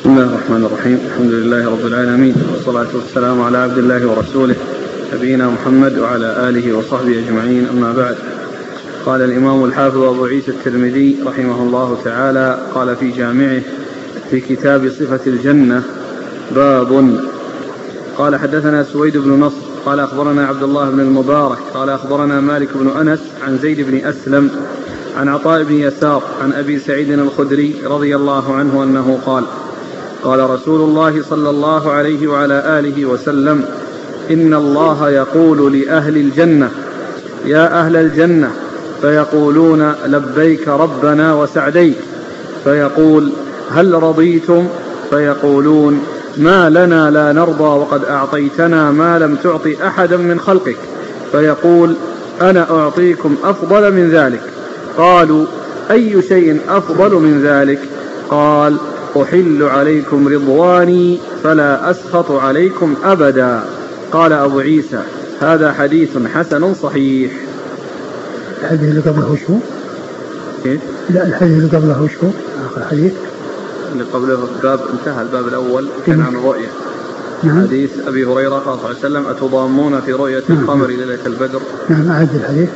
بسم الله الرحمن الرحيم. الحمد لله رب العالمين، والصلاة والسلام على عبد الله ورسوله نبينا محمد وعلى آله وصحبه أجمعين، أما بعد. قال الإمام الحافظ أبو عيسى الترمذي رحمه الله تعالى قال في جامعه في كتاب صفة الجنة باب. قال حدثنا سويد بن نصر قال أخبرنا عبد الله بن المبارك قال أخبرنا مالك بن أنس عن زيد بن أسلم عن عطاء بن يسار عن أبي سعيد الخدري رضي الله عنه أنه قال قال رسول الله صلى الله عليه وعلى آله وسلم: إن الله يقول لأهل الجنة: يا أهل الجنة، فيقولون: لبيك ربنا وسعديك. فيقول: هل رضيتم؟ فيقولون: ما لنا لا نرضى وقد أعطيتنا ما لم تعط أحدا من خلقك. فيقول: أنا أعطيكم أفضل من ذلك. قالوا: أي شيء أفضل من ذلك؟ قال: أحل عليكم رضواني فلا أسخط عليكم أبدا. قال أبو عيسى: هذا حديث حسن صحيح. الحديث اللي قبله وش هو؟ لا، الحديث اللي قبله وش هو؟ آخر حديث اللي قبله باب انتهى الباب الأول كان عن الرؤية. حديث أبي هريرة قال صلى الله عليه وسلم: أتضامون في رؤية القمر ليلة البدر. نعم، أعد الحديث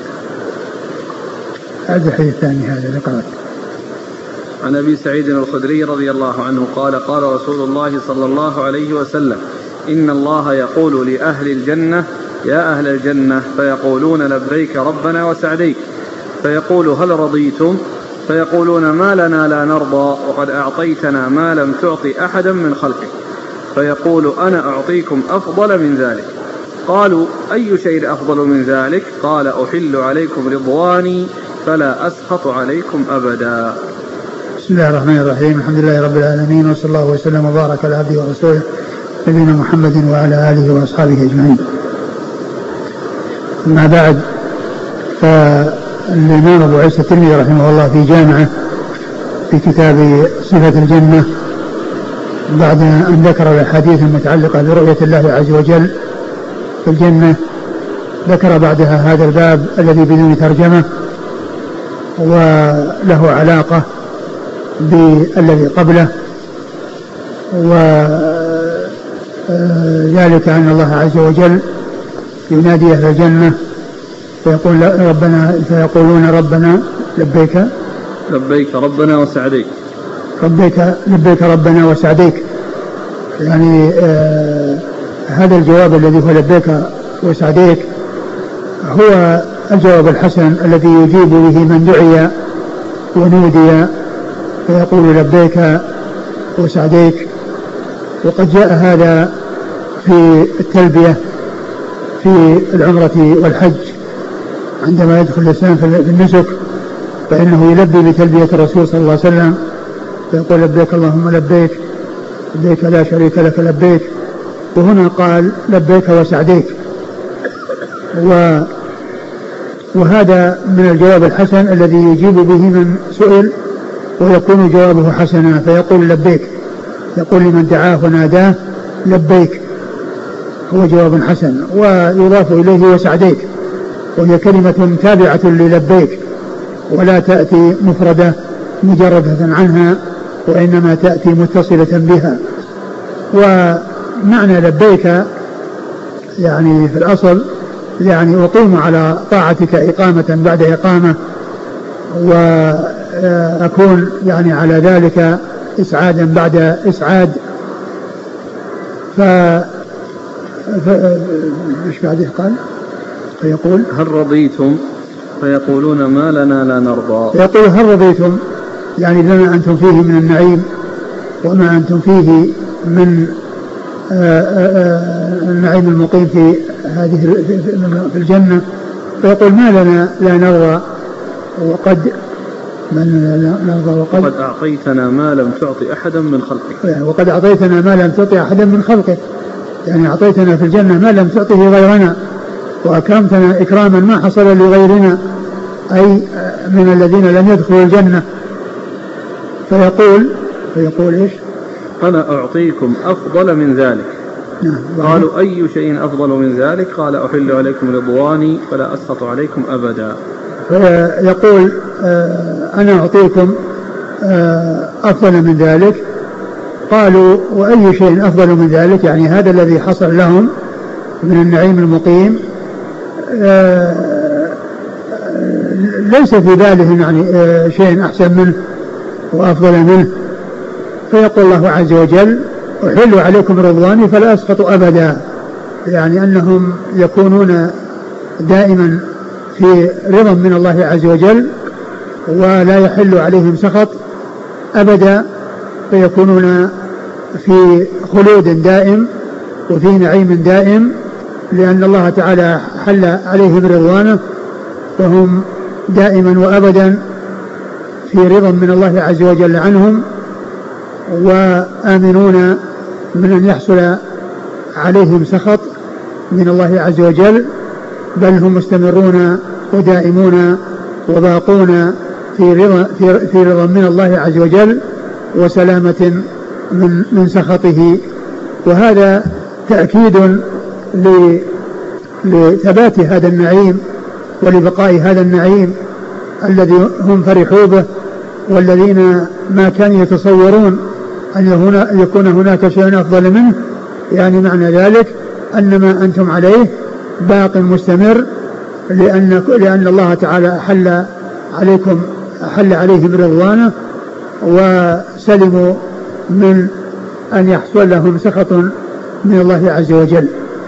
الثاني هذا اللي قرأت. عن أبي سعيد الخدري رضي الله عنه قال قال رسول الله صلى الله عليه وسلم: إن الله يقول لأهل الجنة: يا أهل الجنة، فيقولون: لبيك ربنا وسعديك. فيقول: هل رضيتم؟ فيقولون: ما لنا لا نرضى وقد أعطيتنا ما لم تعط أحدا من خلقك. فيقول: أنا أعطيكم أفضل من ذلك. قالوا: أي شيء أفضل من ذلك؟ قال: أحل عليكم رضواني فلا أسخط عليكم أبدا. بسم الله الرحمن الرحيم. الحمد لله رب العالمين، وصلى الله وسلم وبارك على عبده ورسوله نبينا محمد وعلى آله وأصحابه أجمعين. أما بعد، فالإمام أبو عيسى الترمذي رحمه الله في جامعه في كتاب صفة الجنة بعد أن ذكر الأحاديث المتعلقة برؤية الله عز وجل في الجنة، ذكر بعدها هذا الباب الذي بدون ترجمة وله علاقة بالذي قبله، وذلك أن الله عز وجل ينادي أهل الجنة فيقولون: ربنا لبيك ربنا وسعديك. لبيك ربنا وسعديك، يعني هذا الجواب الذي هو لبيك وسعديك هو الجواب الحسن الذي يجيب به من دعي ونودي فيقول: لبيك وسعديك. وقد جاء هذا في التلبية في العمرة والحج، عندما يدخل الإنسان في النسك فإنه يلبي بتلبية الرسول صلى الله عليه وسلم، فيقول: لبيك اللهم لبيك، لبيك لا شريك لك لبيك. وهنا قال: لبيك وسعديك، وهذا من الجواب الحسن الذي يجيب به من سئل ويكون جوابه حسنا، فيقول: لبيك، يقول لمن دعاه وناداه: لبيك، هو جواب حسن. ويضاف إليه وسعديك، وهي كلمة تابعة للبيك ولا تأتي مفردة مجردة عنها، وإنما تأتي متصلة بها. ومعنى لبيك يعني في الأصل يعني أقيم على طاعتك إقامة بعد إقامة، وأكون يعني على ذلك إسعادا بعد إسعاد. إيش بعده قال؟ فيقول: هل رضيتم؟ فيقولون: ما لنا لا نرضى. فيقول: هل رضيتم؟ يعني بما أنتم فيه من النعيم وما أنتم فيه من النعيم المقيم في هذه في الجنة. فيقول: ما لنا لا نرضى وقد أعطيتنا ما لم تعطي أحدا من خلقك. يعني وقد أعطيتنا ما لم تعطي أحدا من خلقك، يعني أعطيتنا في الجنة ما لم تعطه غيرنا، وأكرمتنا إكراما ما حصل لغيرنا، أي من الذين لم يدخلوا الجنة. فيقول إيش؟ أنا أعطيكم أفضل من ذلك. قالوا: أي شيء أفضل من ذلك؟ قال: أحل عليكم رضواني فلا أسخط عليكم أبدا. فيقول: أنا أعطيكم أفضل من ذلك، قالوا وأي شيء أفضل من ذلك؟ يعني هذا الذي حصل لهم من النعيم المقيم ليس في بالهم يعني شيء أحسن منه وأفضل منه. فيقول الله عز وجل أحل عليكم رضواني فلا أسقط أبدا، يعني أنهم يكونون دائما في رضا من الله عز وجل ولا يحل عليهم سخط أبدا، فيكونون في خلود دائم وفي نعيم دائم، لأن الله تعالى حل عليهم رضوانه، فهم دائما وأبدا في رضا من الله عز وجل عنهم، وآمنون من أن يحصل عليهم سخط من الله عز وجل، بل هم مستمرون ودائمون وباقون في رضا من الله عز وجل وسلامة من سخطه. وهذا تأكيد لثبات هذا النعيم ولبقاء هذا النعيم الذي هم فرحوا به، والذين ما كانوا يتصورون أن يكون هناك شيء أفضل منه. يعني معنى ذلك أن ما أنتم عليه باق مستمر، لأن الله تعالى أحل عليهم رضوانه وسلموا من أن يحصل لهم سخط من الله عز وجل.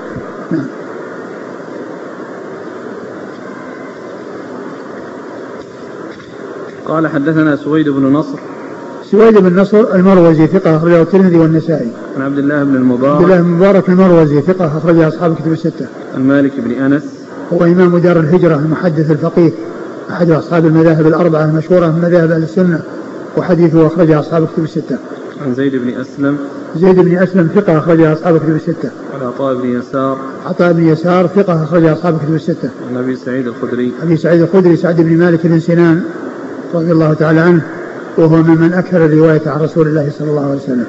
قال حدثنا سويد بن نصر. سويد بن نصر المروزي ثقة أخرجه الترمذي والنسائي. عن عبد الله بن المبارك. عبد الله بن المبارك المروزي ثقة أخرجه أصحاب الكتب الستة. عن مالك بن أنس. هو إمام دار الهجرة المحدث الفقيه أحد أصحاب المذاهب الأربعة المشهورة من مذاهب أهل السنة، وحديثه أخرجه أصحاب الكتب الستة. عن زيد بن أسلم. زيد بن أسلم ثقة أخرجه أصحاب الكتب الستة. عن عطاء بن يسار. عطاء بن يسار ثقة أخرجه أصحاب الكتب الستة. عن أبي سعيد الخدري. أبي سعيد الخدري سعد بن مالك بن سنان رضي الله تعالى عنه، وهو ممن أكثر الرواية عن رسول الله صلى الله عليه وسلم.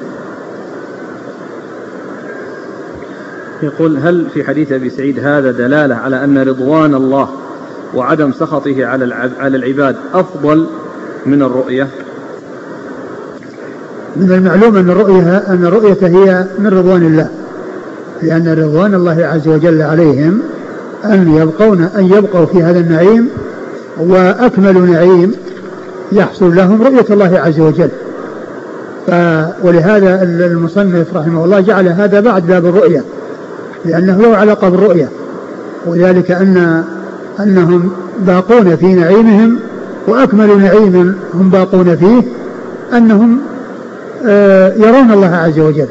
يقول: هل في حديث أبي سعيد هذا دلالة على أن رضوان الله وعدم سخطه على العباد أفضل من الرؤية؟ من المعلوم أن الرؤية هي من رضوان الله، لأن رضوان الله عز وجل عليهم أن يبقوا في هذا النعيم، وأكمل نعيم يحصل لهم رؤية الله عز وجل. ولهذا المصنف رحمه الله جعل هذا بعد باب الرؤية، لأنه له علاقة بالرؤية، وذلك أنهم باقون في نعيمهم، وأكمل نعيم هم باقون فيه أنهم يرون الله عز وجل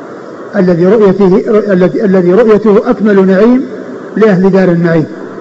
الذي رؤيته أكمل نعيم لأهل دار النعيم.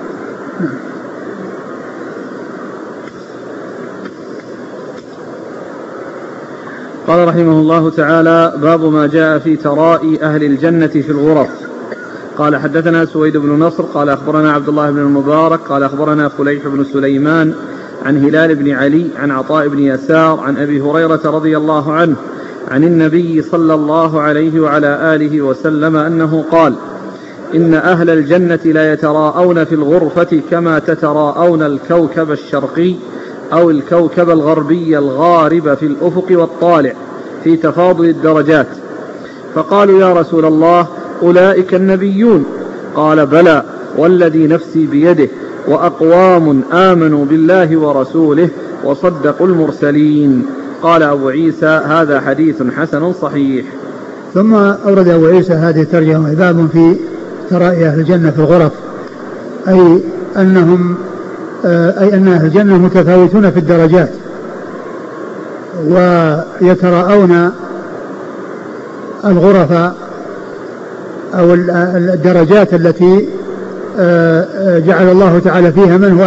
قال رحمه الله تعالى: باب ما جاء في ترائي أهل الجنة في الغرف. قال حدثنا سويد بن نصر قال أخبرنا عبد الله بن المبارك قال أخبرنا فليح بن سليمان عن هلال بن علي عن عطاء بن يسار عن أبي هريرة رضي الله عنه عن النبي صلى الله عليه وعلى آله وسلم أنه قال: إن أهل الجنة لا يتراءون في الغرفة كما تتراءون الكوكب الشرقي أو الكوكب الغربي الغارب في الأفق والطالع في تفاضل الدرجات. فقالوا: يا رسول الله، أولئك النبيون؟ قال: بلى والذي نفسي بيده، وأقوام آمنوا بالله ورسوله وصدقوا المرسلين. قال أبو عيسى: هذا حديث حسن صحيح. ثم أورد أبو عيسى هذه الترجمة: باب في ترائي أهل الجنة في الغرف، أي أن أهل الجنة متفاوتون في الدرجات، ويتراءون الغرف أو الدرجات التي جعل الله تعالى فيها من هو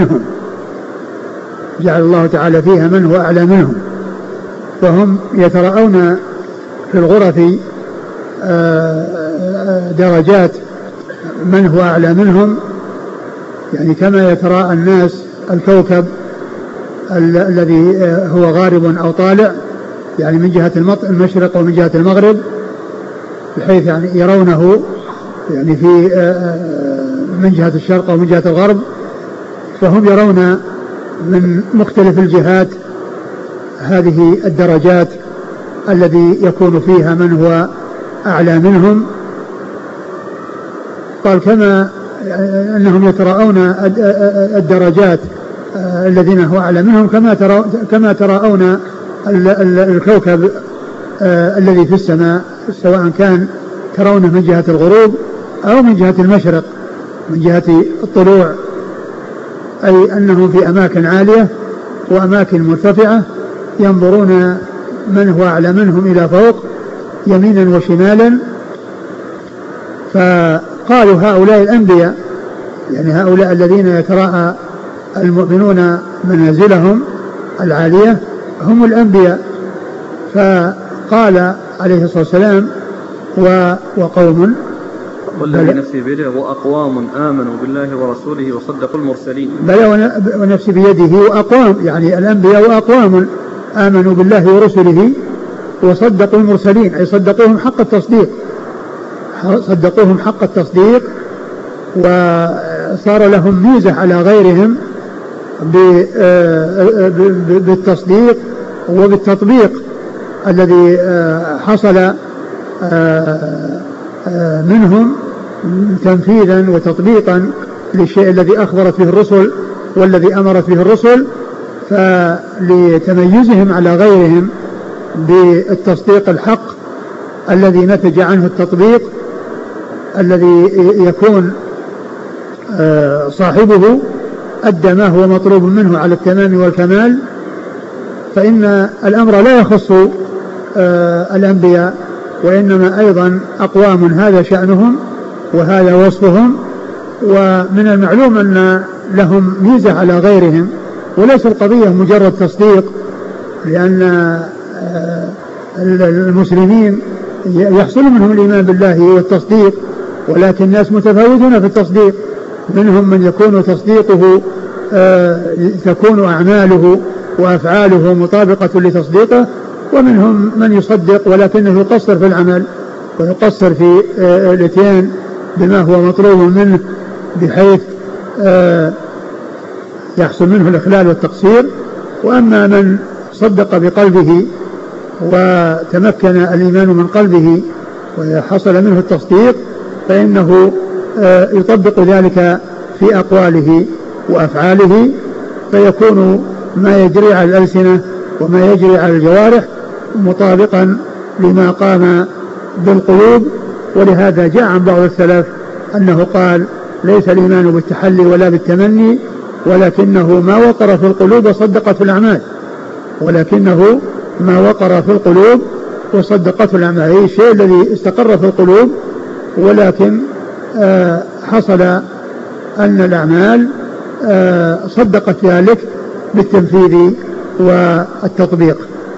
أعلى منهم، فهم يتراءون في الغرف درجات من هو أعلى منهم، يعني كما يتراءى الناس الكوكب الذي هو غارب أو طالع، يعني من جهة المشرق ومن جهة المغرب، بحيث يعني يرونه يعني في من جهة الشرق ومن جهة الغرب، فهم يرون من مختلف الجهات هذه الدرجات الذي يكون فيها من هو أعلى منهم. قال كما أنهم يتراءون الدرجات الذين هو أعلى منهم كما تراءون الكوكب الذي في السماء، سواء كان ترونه من جهة الغروب أو من جهة المشرق من جهة الطلوع، أي أنهم في أماكن عالية وأماكن مرتفعة ينظرون من هو أعلى منهم إلى فوق يمينا وشمالا. فقالوا هؤلاء الأنبياء، يعني هؤلاء الذين يتراءى المؤمنون منازلهم العالية هم الأنبياء. فقال عليه الصلاة والسلام وقوم والذي نفسي بيده وأقوام آمنوا بالله ورسوله وصدقوا المرسلين. بلى ونفسي بيده وأقوام، يعني الأنبياء وأقوام آمنوا بالله ورسله وصدقوا المرسلين، أي صدقوهم حق التصديق، صدقوهم حق التصديق، وصار لهم ميزة على غيرهم بالتصديق وبالتطبيق الذي حصل منهم تنفيذا وتطبيقا للشيء الذي أخبرت به الرسل والذي أمرت به الرسل، فلتميزهم على غيرهم بالتصديق الحق الذي نتج عنه التطبيق الذي يكون صاحبه أدى ما هو مطلوب منه على التمام والكمال. فإن الأمر لا يخص الأنبياء، وإنما أيضا أقوام هذا شأنهم وهذا وصفهم، ومن المعلوم أن لهم ميزة على غيرهم، وليس القضية مجرد تصديق، لأن المسلمين يحصل منهم الإيمان بالله والتصديق، ولكن الناس متفاوتون في التصديق، منهم من يكون تصديقه تكون أعماله وأفعاله مطابقة لتصديقه، ومنهم من يصدق ولكنه يقصر في العمل ويقصر في الاتيان بما هو مطلوب منه، بحيث يحصل منه الإخلال والتقصير. وأما من صدق بقلبه وتمكن الإيمان من قلبه وحصل منه التصديق فإنه يطبق ذلك في أقواله وأفعاله، فيكون ما يجري على الألسنة وما يجري على الجوارح مطابقا لما قام بالقلوب. ولهذا جاء عن بعض السلف أنه قال ليس الإيمان بالتحلي ولا بالتمني، ولكنه ما وقر في القلوب صدقت الأعمال، ولكنه ما وقر في القلوب وصدقت الأعمال، هي الشيء الذي استقر في القلوب، ولكن حصل أن الأعمال صدقت ذلك بالتنفيذ والتطبيق.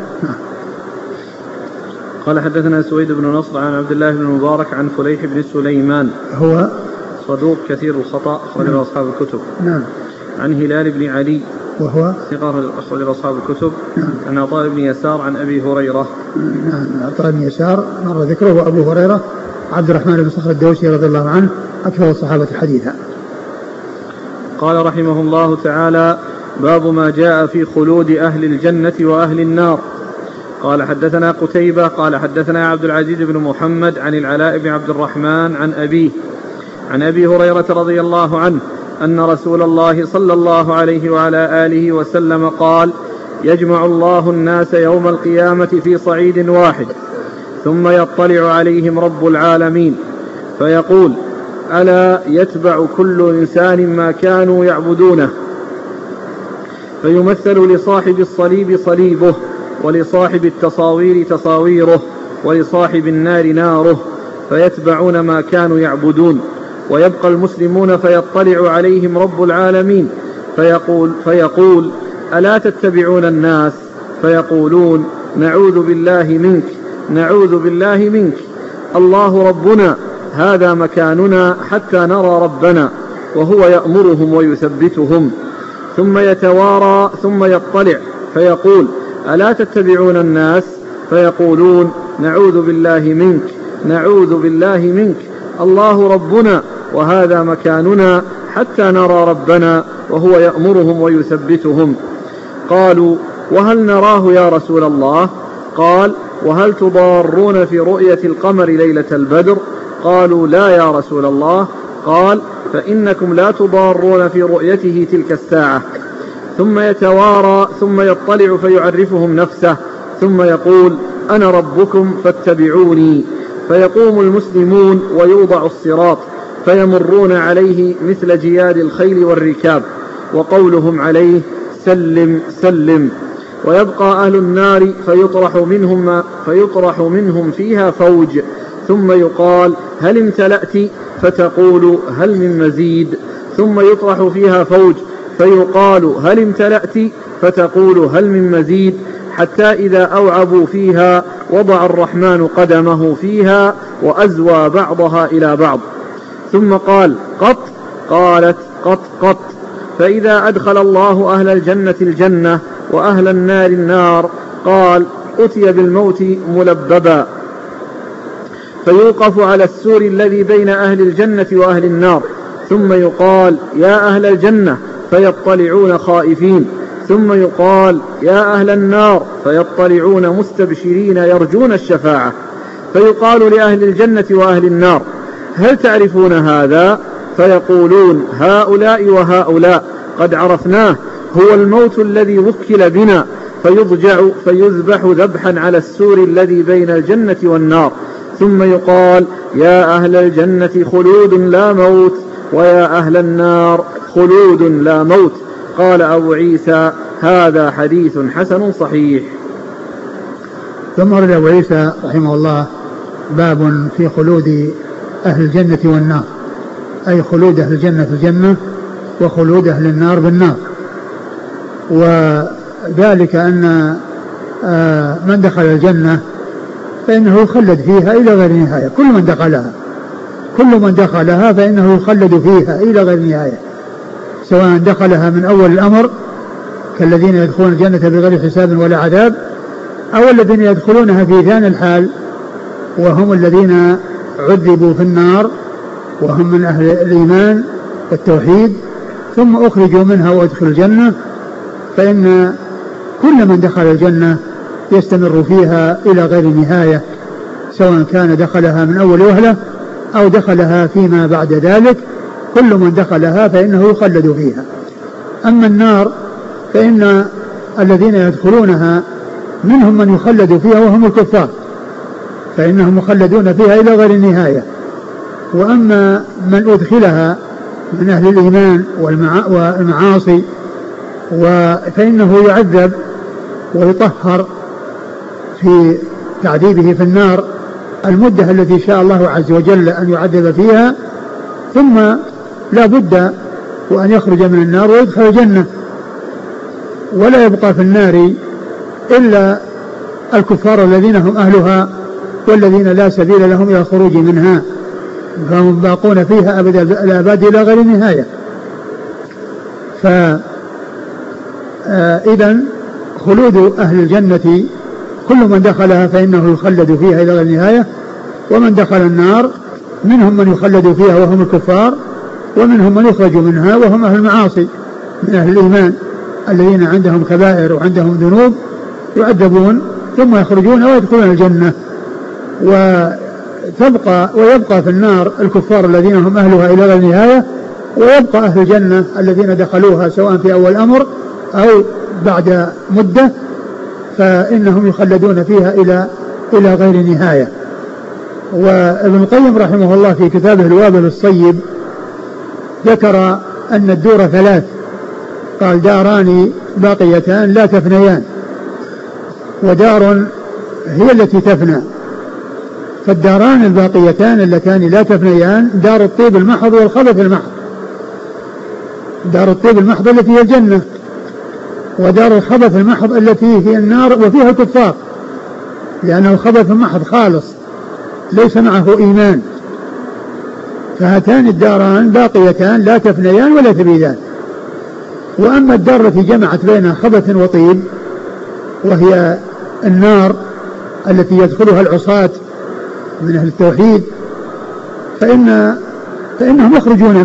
قال حدثنا سويد بن نصر عن عبد الله بن مبارك عن فليح بن سليمان هو صدوق كثير الخطأ أخرجه أصحاب الكتب. نعم. عن هلال بن علي وهو ثقة أخرجه أصحاب الكتب. نعم. عن عطاء بن يسار عن أبي هريرة. نعم. عطاء بن يسار مر ذكره أبو هريرة عبد الرحمن بن صخر الدوسي رضي الله عنه أكثر الصحابة حديثا. قال رحمه الله تعالى: باب ما جاء في خلود أهل الجنة وأهل النار. قال حدثنا قتيبة قال حدثنا عبد العزيز بن محمد عن العلاء بن عبد الرحمن عن أبيه عن أبي هريرة رضي الله عنه أن رسول الله صلى الله عليه وعلى آله وسلم قال: يجمع الله الناس يوم القيامة في صعيد واحد، ثم يطلع عليهم رب العالمين فيقول: ألا يتبع كل إنسان ما كانوا يعبدونه؟ فيمثل لصاحب الصليب صليبه، ولصاحب التصاوير تصاويره، ولصاحب النار ناره، فيتبعون ما كانوا يعبدون. ويبقى المسلمون فيطلع عليهم رب العالمين فيقول: ألا تتبعون الناس؟ فيقولون: نعوذ بالله منك، نعوذ بالله منك، الله ربنا، هذا مكاننا حتى نرى ربنا، وهو يأمرهم ويثبتهم. ثم يتوارى ثم يطلع فيقول: ألا تتبعون الناس؟ فيقولون: نعوذ بالله منك، نعوذ بالله منك، الله ربنا، وهذا مكاننا حتى نرى ربنا، وهو يأمرهم ويثبتهم. قالوا: وهل نراه يا رسول الله؟ قال: وهل تضارون في رؤية القمر ليلة البدر؟ قالوا لا يا رسول الله. قال فإنكم لا تضارون في رؤيته تلك الساعة. ثم يتوارى ثم يطلع فيعرفهم نفسه ثم يقول أنا ربكم فاتبعوني، فيقوم المسلمون ويوضع الصراط فيمرون عليه مثل جياد الخيل والركاب، وقولهم عليه سلم سلم، ويبقى أهل النار فيطرح منهم فيها فوج، ثم يقال هل امتلأت؟ فتقول هل من مزيد؟ ثم يطرح فيها فوج فيقال هل امتلأت؟ فتقول هل من مزيد؟ حتى إذا أوعبوا فيها وضع الرحمن قدمه فيها وأزوى بعضها إلى بعض، ثم قال قط؟ قالت قط قط. فإذا أدخل الله أهل الجنة الجنة وأهل النار النار قال أتي بالموت ملببا، فيوقف على السور الذي بين أهل الجنة وأهل النار، ثم يقال يا أهل الجنة فيطلعون خائفين، ثم يقال يا أهل النار فيطلعون مستبشرين يرجون الشفاعة، فيقال لأهل الجنة وأهل النار هل تعرفون هذا؟ فيقولون هؤلاء وهؤلاء قد عرفناه، هو الموت الذي وكل بنا، فيذبح ذبحا على السور الذي بين الجنة والنار، ثم يقال يا أهل الجنة خلود لا موت، ويا أهل النار خلود لا موت. قال أبو عيسى هذا حديث حسن صحيح. ثم ورد أبو عيسى رحمه الله باب في خلود أهل الجنة والنار، أي خلود أهل الجنة في الجنة وخلود أهل النار بالنار. وذلك أن من دخل الجنة فإنه يخلد فيها إلى غير نهاية، كل من دخلها فإنه يخلد فيها إلى غير نهاية، سواء دخلها من أول الأمر كالذين يدخلون الجنة بغير حساب ولا عذاب، أو الذين يدخلونها في ثاني الحال وهم الذين عذبوا في النار وهم من أهل الإيمان والتوحيد ثم أخرجوا منها وادخلوا الجنة، فإن كل من دخل الجنة يستمر فيها إلى غير نهاية، سواء كان دخلها من أول وهلة أو دخلها فيما بعد ذلك، كل من دخلها فإنه يخلد فيها. أما النار فإن الذين يدخلونها منهم من يخلد فيها وهم الكفار، فإنهم مخلدون فيها إلى غير النهاية. وأما من أدخلها من أهل الإيمان والمعاصي فإنه يعذب ويطهر في تعذيبه في النار المدة التي شاء الله عز وجل أن يعذب فيها، ثم لا بد وأن يخرج من النار ويدخل الجنة، ولا يبقى في النار إلا الكفار الذين هم أهلها والذين لا سبيل لهم إلى الخروج منها، فهم باقون فيها أبد الآباد إلى غير نهاية. فإذن خلود أهل الجنة كل من دخلها فإنه يخلد فيها إلى غير نهاية، ومن دخل النار منهم من يخلد فيها وهم الكفار، ومنهم من يخرج منها وهم أهل المعاصي من أهل الإيمان الذين عندهم كبائر وعندهم ذنوب يعذبون ثم يخرجون ويدخلون الجنة. ويبقى في النار الكفار الذين هم أهلها إلى غير نهاية، ويبقى أهل الجنة الذين دخلوها سواء في أول أمر أو بعد مدة، فإنهم يخلدون فيها إلى غير نهاية. وابن القيم رحمه الله في كتابه الوابل الصيب ذكر أن الدور ثلاث، قال داران باقيتان لا تفنيان، ودار هي التي تفنى. فالداران الباقيتان اللتان لا تفنيان دار الطيب المحض والخبث المحض. دار الطيب المحض التي هي الجنة، ودار الخبث المحض التي هي النار وفيها الكفار، لأن الخبث المحض خالص ليس معه إيمان. فهاتان الداران باقيتان لا تفنيان ولا تبيدان. وأما الدار التي جمعت بين خبث وطيب وهي النار التي يدخلها العصاة من أهل التوحيد فإنهم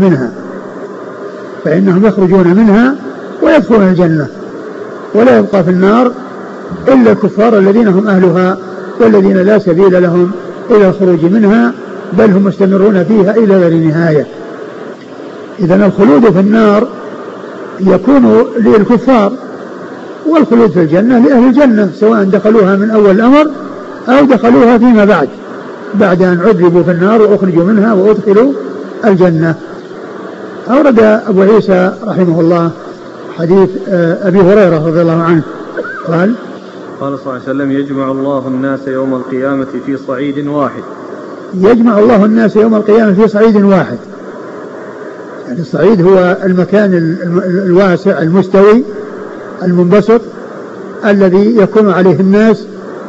يخرجون منها ويدخلون الجنة، ولا يبقى في النار إلا الكفار الذين هم أهلها والذين لا سبيل لهم إلى الخروج منها بل هم مستمرون فيها إلى غير نهاية. إذن الخلود في النار يكون للكفار، والخلود في الجنة لأهل الجنة، سواء دخلوها من أول الأمر أو دخلوها فيما بعد أن عذبوا في النار وأخرجوا منها وأدخلوا الجنة. أورد أبو عيسى رحمه الله حديث أبي هريرة رضي الله عنه قال صلى الله عليه وسلم: يجمع الله الناس يوم القيامة في صعيد واحد. يجمع الله الناس يوم القيامة في صعيد واحد، يعني الصعيد هو المكان الواسع المستوي المنبسط الذي يكون عليه الناس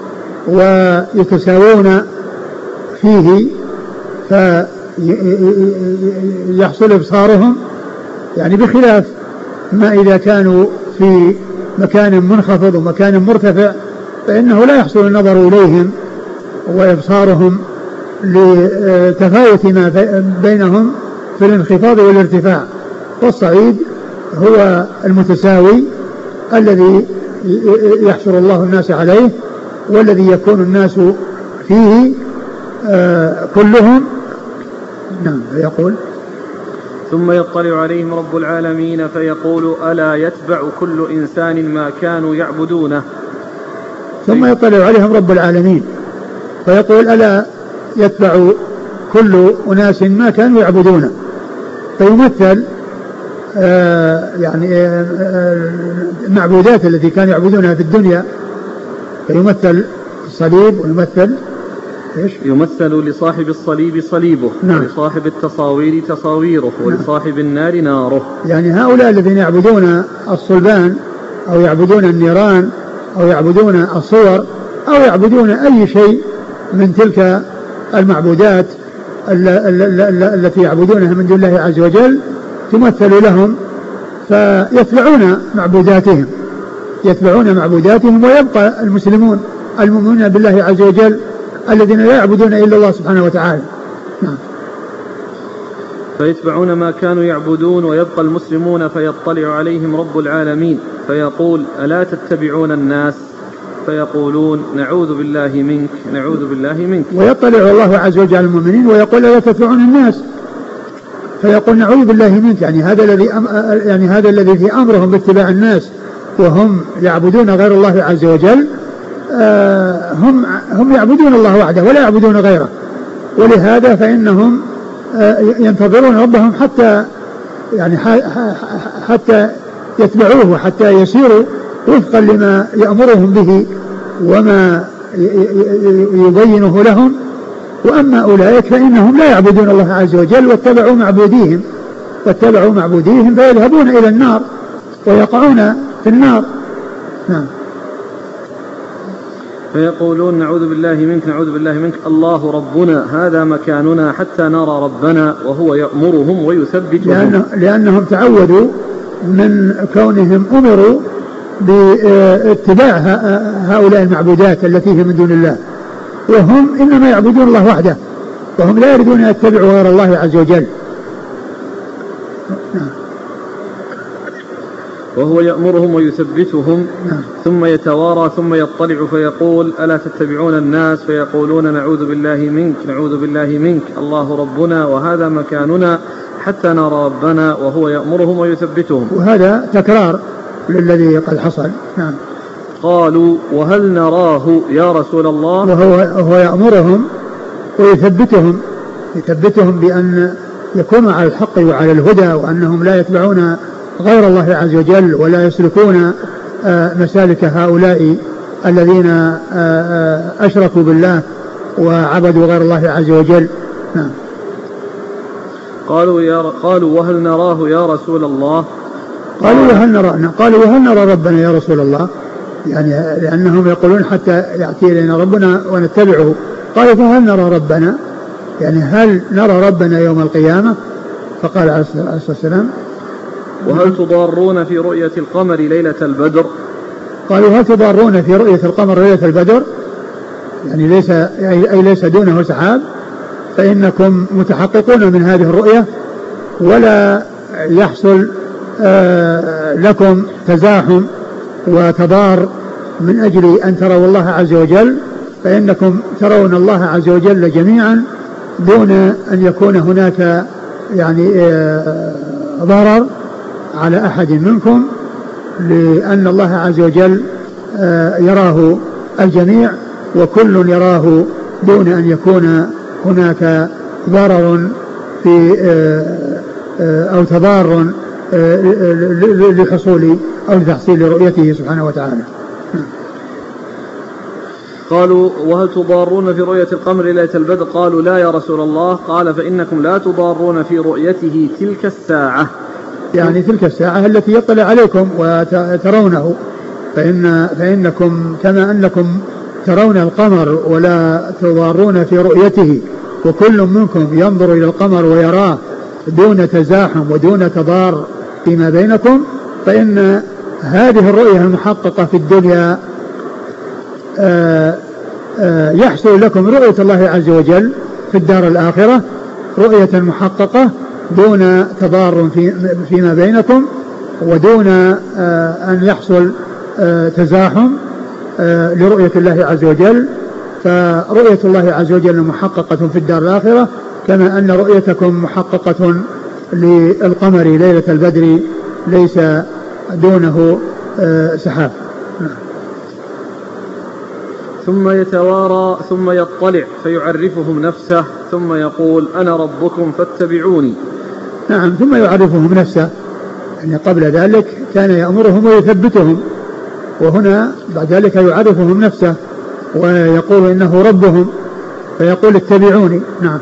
ويتساوون فيه فيحصل إبصارهم، يعني بخلاف ما إذا كانوا في مكان منخفض ومكان مرتفع فإنه لا يحصل النظر إليهم وإبصارهم لتفاوت ما بينهم في الانخفاض والارتفاع. والصعيد هو المتساوي الذي يحشر الله الناس عليه والذي يكون الناس فيه كلهم. نعم. يقول: ثم يطلع عليهم رب العالمين فيقول: ألا يتبع كل إنسان ما كانوا يعبدونه. ثم يطلع عليهم رب العالمين فيقول: ألا يتبع كل أناس ما كانوا يعبدونه. فيمثل المعبودات التي كانوا يعبدونها في الدنيا، فيمثل الصليب ويمثل يمثل لصاحب الصليب صليبه. نعم. ولصاحب التصاوير تصاويره. نعم. ولصاحب النار ناره. يعني هؤلاء الذين يعبدون الصلبان أو يعبدون النيران أو يعبدون الصور أو يعبدون أي شيء من تلك المعبودات التي يعبدونها من دون الله عز وجل تمثل لهم فيتبعون معبوداتهم ويبقى المسلمون المؤمنون بالله عز وجل الذين لا يعبدون إلا الله سبحانه وتعالى. نعم. فيتبعون ما كانوا يعبدون ويبقى المسلمون فيطلع عليهم رب العالمين فيقول: ألا تتبعون الناس؟ فيقولون: نعوذ بالله منك نعوذ بالله منك. ويطلع الله عز وجل على المؤمنين ويقول: ألا تتبعون الناس؟ فيقول: نعوذ بالله منك. يعني هذا الذي في أمرهم باتباع الناس وهم يعبدون غير الله عز وجل، هم يعبدون الله وحده ولا يعبدون غيره، ولهذا فإنهم ينتظرون ربهم حتى يتبعوه وحتى يسيروا وفقا لما يأمرهم به وما يبينه لهم. وأما أولئك فإنهم لا يعبدون الله عز وجل واتبعوا معبوديهم فيذهبون إلى النار ويقعون في النار. نعم. فيقولون: نعوذ بالله منك نعوذ بالله منك، الله ربنا هذا مكاننا حتى نرى ربنا، وهو يأمرهم ويثبتهم. لأنهم تعودوا من كونهم أمروا باتباع هؤلاء المعبودات التي هي من دون الله، وهم إنما يعبدون الله وحده وهم لا يريدون أن يتبعوا غير الله عز وجل. وهو يأمرهم ويثبتهم. ثم يتوارى ثم يطلع فيقول: ألا تتبعون الناس؟ فيقولون: نعوذ بالله منك نعوذ بالله منك، الله ربنا وهذا مكاننا حتى نرى ربنا، وهو يأمرهم ويثبتهم. وهذا تكرار للذي قد حصل. نعم. قالوا: وهل نراه يا رسول الله؟ وهو يأمرهم ويثبتهم بأن يكونوا على الحق وعلى الهدى، وأنهم لا يتبعون غير الله عز وجل ولا يسلكون مسالك هؤلاء الذين أشركوا بالله وعبدوا غير الله عز وجل. نعم. قالوا: وهل نراه يا رسول الله؟ قالوا وهل نرى ربنا يا رسول الله؟ يعني لأنهم يقولون حتى يأتي إلينا ربنا ونتبعه. قالوا: فهل نرى ربنا؟ يعني هل نرى ربنا يوم القيامة؟ فقال عليه الصلاة والسلام: وهل تضارون في رؤية القمر ليلة البدر؟ قالوا: هل تضارون في رؤية القمر ليلة البدر؟ يعني ليس دونه سحاب، فإنكم متحققون من هذه الرؤية ولا يحصل لكم تزاحم وتضار من أجل أن تروا الله عز وجل، فإنكم ترون الله عز وجل جميعا دون أن يكون هناك يعني ضرر على أحد منكم، لأن الله عز وجل يراه الجميع وكل يراه دون أن يكون هناك ضرر في أو تضار لحصول أو لتحصيل رؤيته سبحانه وتعالى. قالوا وهل تضارون في رؤية القمر ليلة البدر؟ قالوا لا يا رسول الله. قال فإنكم لا تضارون في رؤيته تلك الساعة، يعني تلك الساعة التي يطلع عليكم وترونه، فإنكم كما أنكم ترون القمر ولا تضارون في رؤيته وكل منكم ينظر إلى القمر ويراه دون تزاحم ودون تضار فيما بينكم، فإن هذه الرؤية المحققة في الدنيا يحصل لكم رؤية الله عز وجل في الدار الآخرة رؤية محققة دون تضار فيما بينكم ودون أن يحصل تزاحم لرؤية الله عز وجل. فرؤية الله عز وجل محققة في الدار الآخرة كما أن رؤيتكم محققة للقمر ليلة البدر ليس دونه سحاب. ثم يتوارى ثم يطلع فيعرفهم نفسه ثم يقول أنا ربكم فاتبعوني. نعم، ثم يعرفهم نفسه، يعني قبل ذلك كان يأمرهم ويثبتهم، وهنا بعد ذلك يعرفهم نفسه ويقول إنه ربهم فيقول اتبعوني. نعم.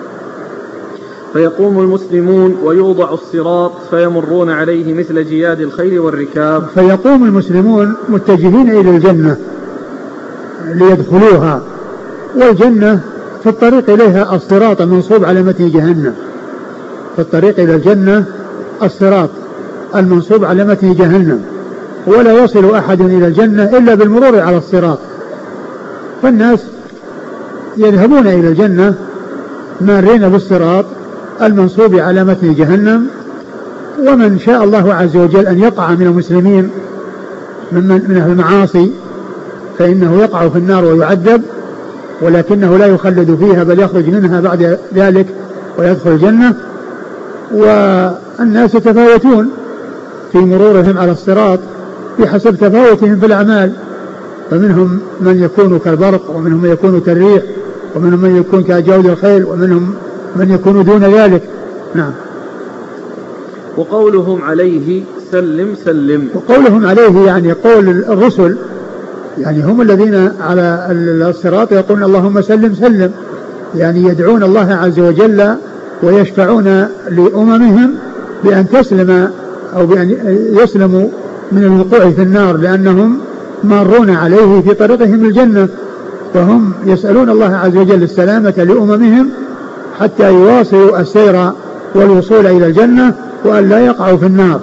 فيقوم المسلمون ويوضع الصراط فيمرون عليه مثل جياد الخيل والركاب. فيقوم المسلمون متجهين إلى الجنة ليدخلوها، والجنة في الطريق إليها الصراط المنصوب على متن جهنم، في الطريق إلى الجنة الصراط المنصوب على متن جهنم، ولا يصل أحد إلى الجنة إلا بالمرور على الصراط. فالناس يذهبون إلى الجنة مارين بالصراط المنصوب على متن جهنم، ومن شاء الله عز وجل أن يقع من المسلمين من أهل المعاصي فإنه يقع في النار ويعذب، ولكنه لا يخلد فيها بل يخرج منها بعد ذلك ويدخل الجنة. والناس يتفاوتون في مرورهم على الصراط بحسب تفاوتهم في الأعمال، فمنهم من يكون كالبرق ومنهم من يكون كالريح ومنهم من يكون كجود الخيل ومنهم من يكون دون ذلك. نعم. وقولهم عليه سلم سلم، وقولهم عليه يعني قول الرسل، يعني هم الذين على الصراط يقولون اللهم سلم سلم، يعني يدعون الله عز وجل ويشفعون لأممهم بأن تسلم أو بأن يسلموا من الوقوع في النار، لأنهم مارون عليه في طريقهم الجنة، فهم يسألون الله عز وجل السلامة لأممهم حتى يواصلوا السير والوصول إلى الجنة وأن لا يقعوا في النار.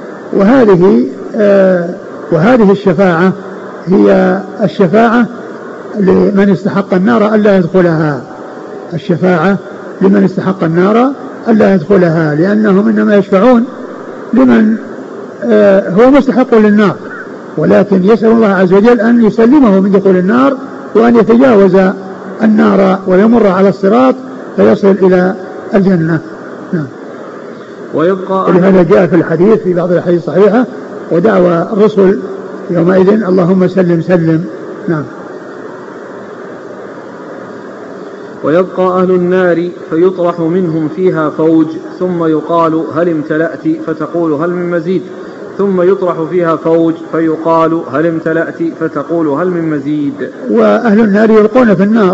وهذه الشفاعة هي الشفاعة لمن استحق النار ألا يدخلها، الشفاعة لمن استحق النار ألا يدخلها، لأنهم إنما يشفعون لمن هو مستحق للنار، ولكن يسأل الله عز وجل أن يسلمه من دخول النار وأن يتجاوز النار ويمر على الصراط فيصل إلى الجنة. نعم. ويبقى لهذا جاء في الحديث في بعض الحديث الصحيحة ودعوى الرسل يومئذ اللهم سلم سلم. نعم. ويبقى أهل النار فيطرح منهم فيها فوج ثم يقال هل امتلأت فتقول هل من مزيد، ثم يطرح فيها فوج فيقال هل امتلأت فتقول هل من مزيد. وأهل النار يلقون في النار،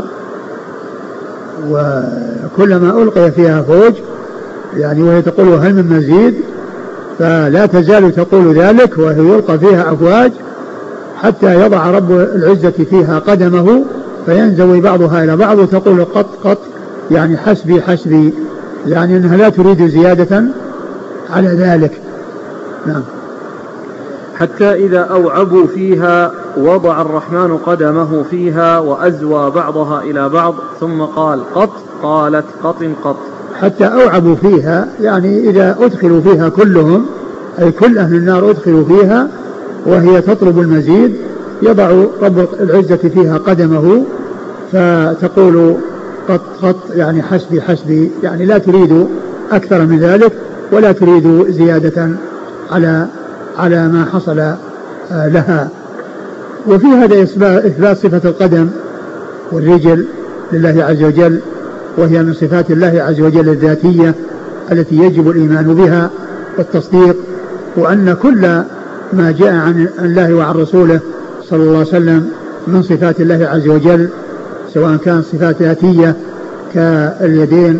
وكلما ألقي فيها فوج يعني وهي تقول هل من مزيد فلا تزال تقول ذلك، وهي يلقى فيها أفواج حتى يضع رب العزة فيها قدمه فينزوي بعضها إلى بعض وتقول قط قط، يعني حسبي حسبي، يعني أنها لا تريد زيادة على ذلك. نعم. حتى إذا أوعبوا فيها وضع الرحمن قدمه فيها وأزوى بعضها إلى بعض ثم قال قط، قالت قط قط. حتى أوعبوا فيها يعني إذا أدخلوا فيها كلهم، أي كل أهل النار أدخلوا فيها وهي تطلب المزيد، يضع رب العزة فيها قدمه فتقول قط يعني حسبي يعني لا تريد أكثر من ذلك ولا تريد زيادة على ما حصل لها. وفي هذا إثبات صفة القدم والرجل لله عز وجل، وهي من صفات الله عز وجل الذاتية التي يجب الإيمان بها والتصديق، وأن كل ما جاء عن الله وعن رسوله صلى الله عليه وسلم من صفات الله عز وجل سواء كان صفات ذاتية كاليدين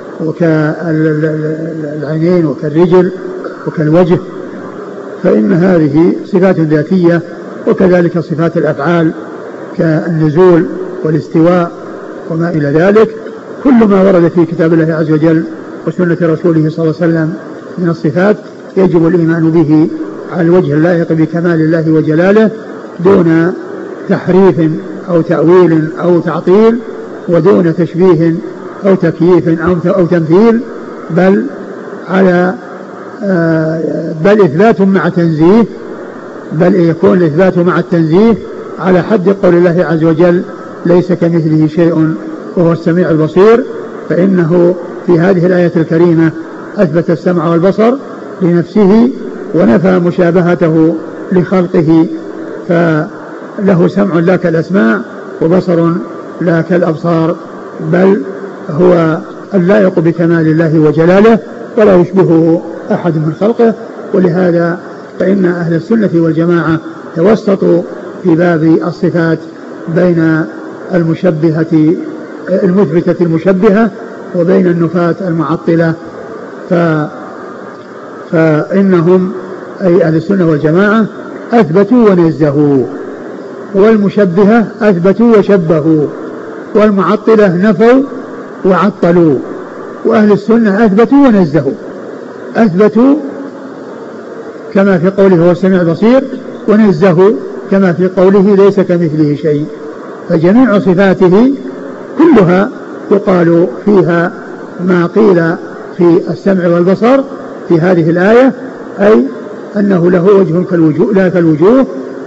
وكالعينين وكالرجل وكالوجه، فإن هذه صفات ذاتية. وكذلك صفات الأفعال كالنزول والاستواء وما إلى ذلك، كل ما ورد في كتاب الله عز وجل وسنة رسوله صلى الله عليه وسلم من الصفات يجب الإيمان به على الوجه اللائق بكمال الله وجلاله، دون تحريف أو تأويل أو تعطيل، ودون تشبيه أو تكييف أو تمثيل، بل إثبات مع تنزيه، بل يكون الإثبات مع التنزيه على حد قول الله عز وجل ليس كمثله شيء وهو السميع البصير. فإنه في هذه الآية الكريمة أثبت السمع والبصر لنفسه ونفى مشابهته لخلقه، فله سمع لا كالأسماع وبصر لا كالأبصار، بل هو اللائق بكمال الله وجلاله ولا يشبهه أحد من خلقه. ولهذا فإن أهل السنة والجماعة توسطوا في باب الصفات بين المشبهة المثبتة المشبهة وبين النفاة المعطلة، فإنهم أي أهل السنة والجماعة أثبتوا ونزهوا، والمشبهة أثبتوا وشبهوا، والمعطلة نفوا وعطلوا، وأهل السنة أثبتوا ونزهوا، أثبتوا كما في قوله هو السميع البصير، ونزهوا كما في قوله ليس كمثله شيء. فجميع صفاته كلها يقال فيها ما قيل في السمع والبصر في هذه الآية، أي أنه له وجه كالوجوه لا كالوجوه،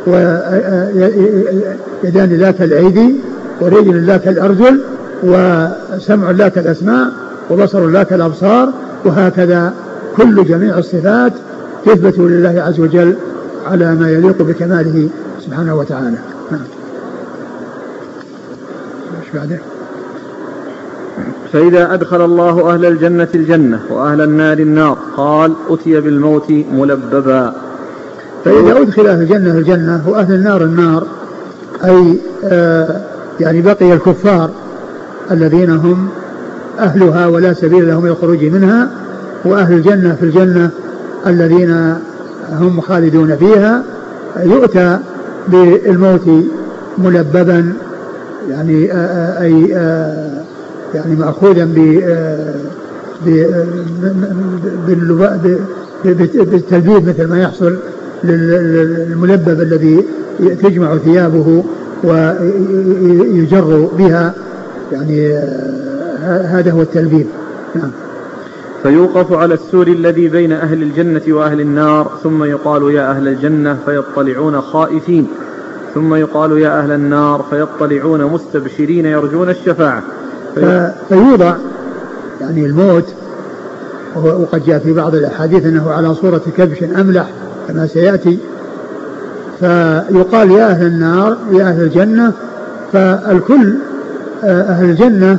ويدان لا كالأيدي، ورجل لا كالأرجل، وسمع لا كالأسماع، وبصر لا كالأبصار، وهكذا كل جميع الصفات تثبت لله عز وجل على ما يليق بكماله سبحانه وتعالى. فإذا أدخل الله أهل الجنة الجنة وأهل النار النار قال أتي بالموت ملببا. فإذا أدخل أهل الجنة الجنة وأهل النار النار، أي يعني بقي الكفار الذين هم أهلها ولا سبيل لهم للخروج منها، وأهل الجنة في الجنة الذين هم خالدون فيها، يؤتى بالموت ملببا، يعني يعني مأخوذا بالتلبيب مثل ما يحصل للملبب الذي تجمع ثيابه ويجر بها، يعني هذا هو التلبيب. نعم. فيوقف على السور الذي بين أهل الجنة وأهل النار، ثم يقال يا أهل الجنة فيطلعون خائفين، ثم يقال يا أهل النار فيطلعون مستبشرين يرجون الشفاعة. فيوضع يعني الموت، وقد جاء في بعض الأحاديث أنه على صورة كبش أملح كما سيأتي، فيقال يا أهل النار يا أهل الجنة، فالكل أهل الجنة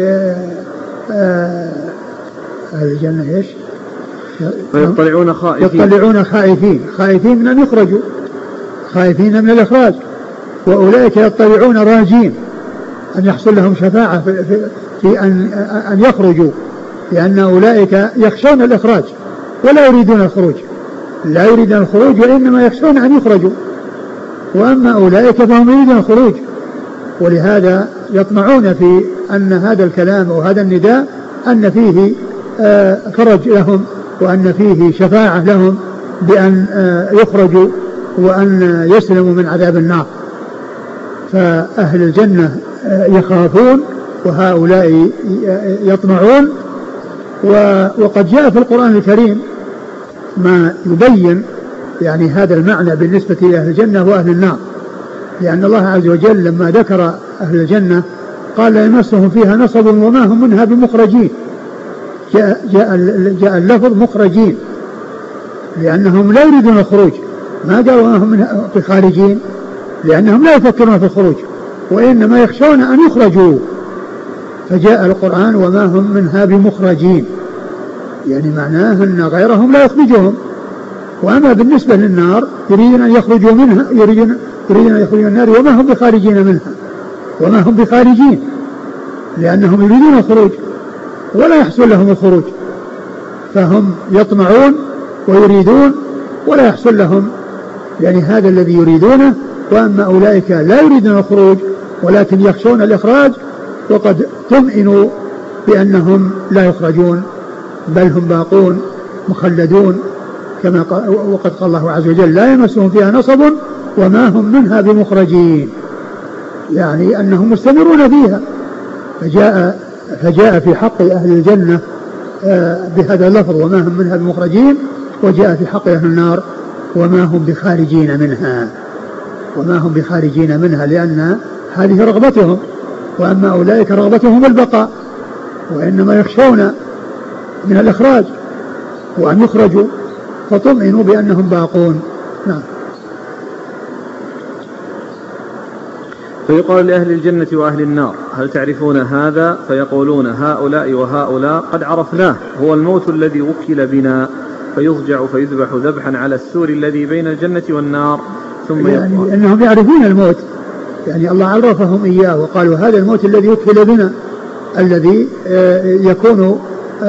أهل الجنة إيش؟ فيطلعون خائفين، يطلعون خائفين من أن يخرجوا، خائفين من الإخراج، وأولئك يطلعون راجين أن يحصل لهم شفاعة في أن يخرجوا، لأن أولئك يخشون الإخراج ولا يريدون الخروج، لا يريدون الخروج وإنما يخشون أن يخرجوا، وأما أولئك فهم يريدون الخروج، ولهذا يطمعون في أن هذا الكلام وهذا النداء أن فيه فرج لهم وأن فيه شفاعة لهم بأن يخرجوا وأن يسلموا من عذاب النار. فأهل الجنة يخافون وهؤلاء يطمعون. وقد جاء في القرآن الكريم ما يبين يعني هذا المعنى بالنسبة لأهل الجنة وأهل النار، لأن الله عز وجل لما ذكر أهل الجنة قال لا يمسهم فيها نصب وما هم منها بمخرجين. جاء اللفظ مخرجين لأنهم لا يريدون الخروج، ما قالوا ما هم منها بخارجين لأنهم لا يفكرون في الخروج وإنما يخشون أن يخرجوا، فجاء القرآن وما هم منها بمخرجين، يعني معناه أن غيرهم لا يخرجهم. وأما بالنسبة للنار يريدون أن يخرجوا منها، يريدون أن يخرجوا من النار وما هم بخارجين منها، وما هم بخارجين لأنهم يريدون الخروج ولا يحصل لهم الخروج، فهم يطمعون ويريدون ولا يحصل لهم يعني هذا الذي يريدونه. وأما أولئك لا يريدون الخروج ولكن يخشون الإخراج وقد طمئنوا بأنهم لا يخرجون بل هم باقون مخلدون كما وقد قال الله عز وجل لا يمسهم فيها نصب وما هم منها بمخرجين، يعني أنهم مستمرون فيها. فجاء في حق أهل الجنة بهذا اللفظ وما هم منها بمخرجين، وجاء في حق أهل النار وما هم بخارجين منها، وما هم بخارجين منها لأن هذه رغبتهم. وأما أولئك رغبتهم البقاء وإنما يخشون من الإخراج وأن يخرجوا فطمئنوا بأنهم باقون. نعم. فيقال لأهل الجنة وأهل النار هل تعرفون هذا؟ فيقولون هؤلاء وهؤلاء قد عرفناه، هو الموت الذي وكل بنا، فيضجع فيذبح ذبحا على السور الذي بين الجنة والنار ثم يعني أنهم يعرفون الموت، يعني الله عرفهم إياه وقالوا هذا الموت الذي وكل بنا الذي يكون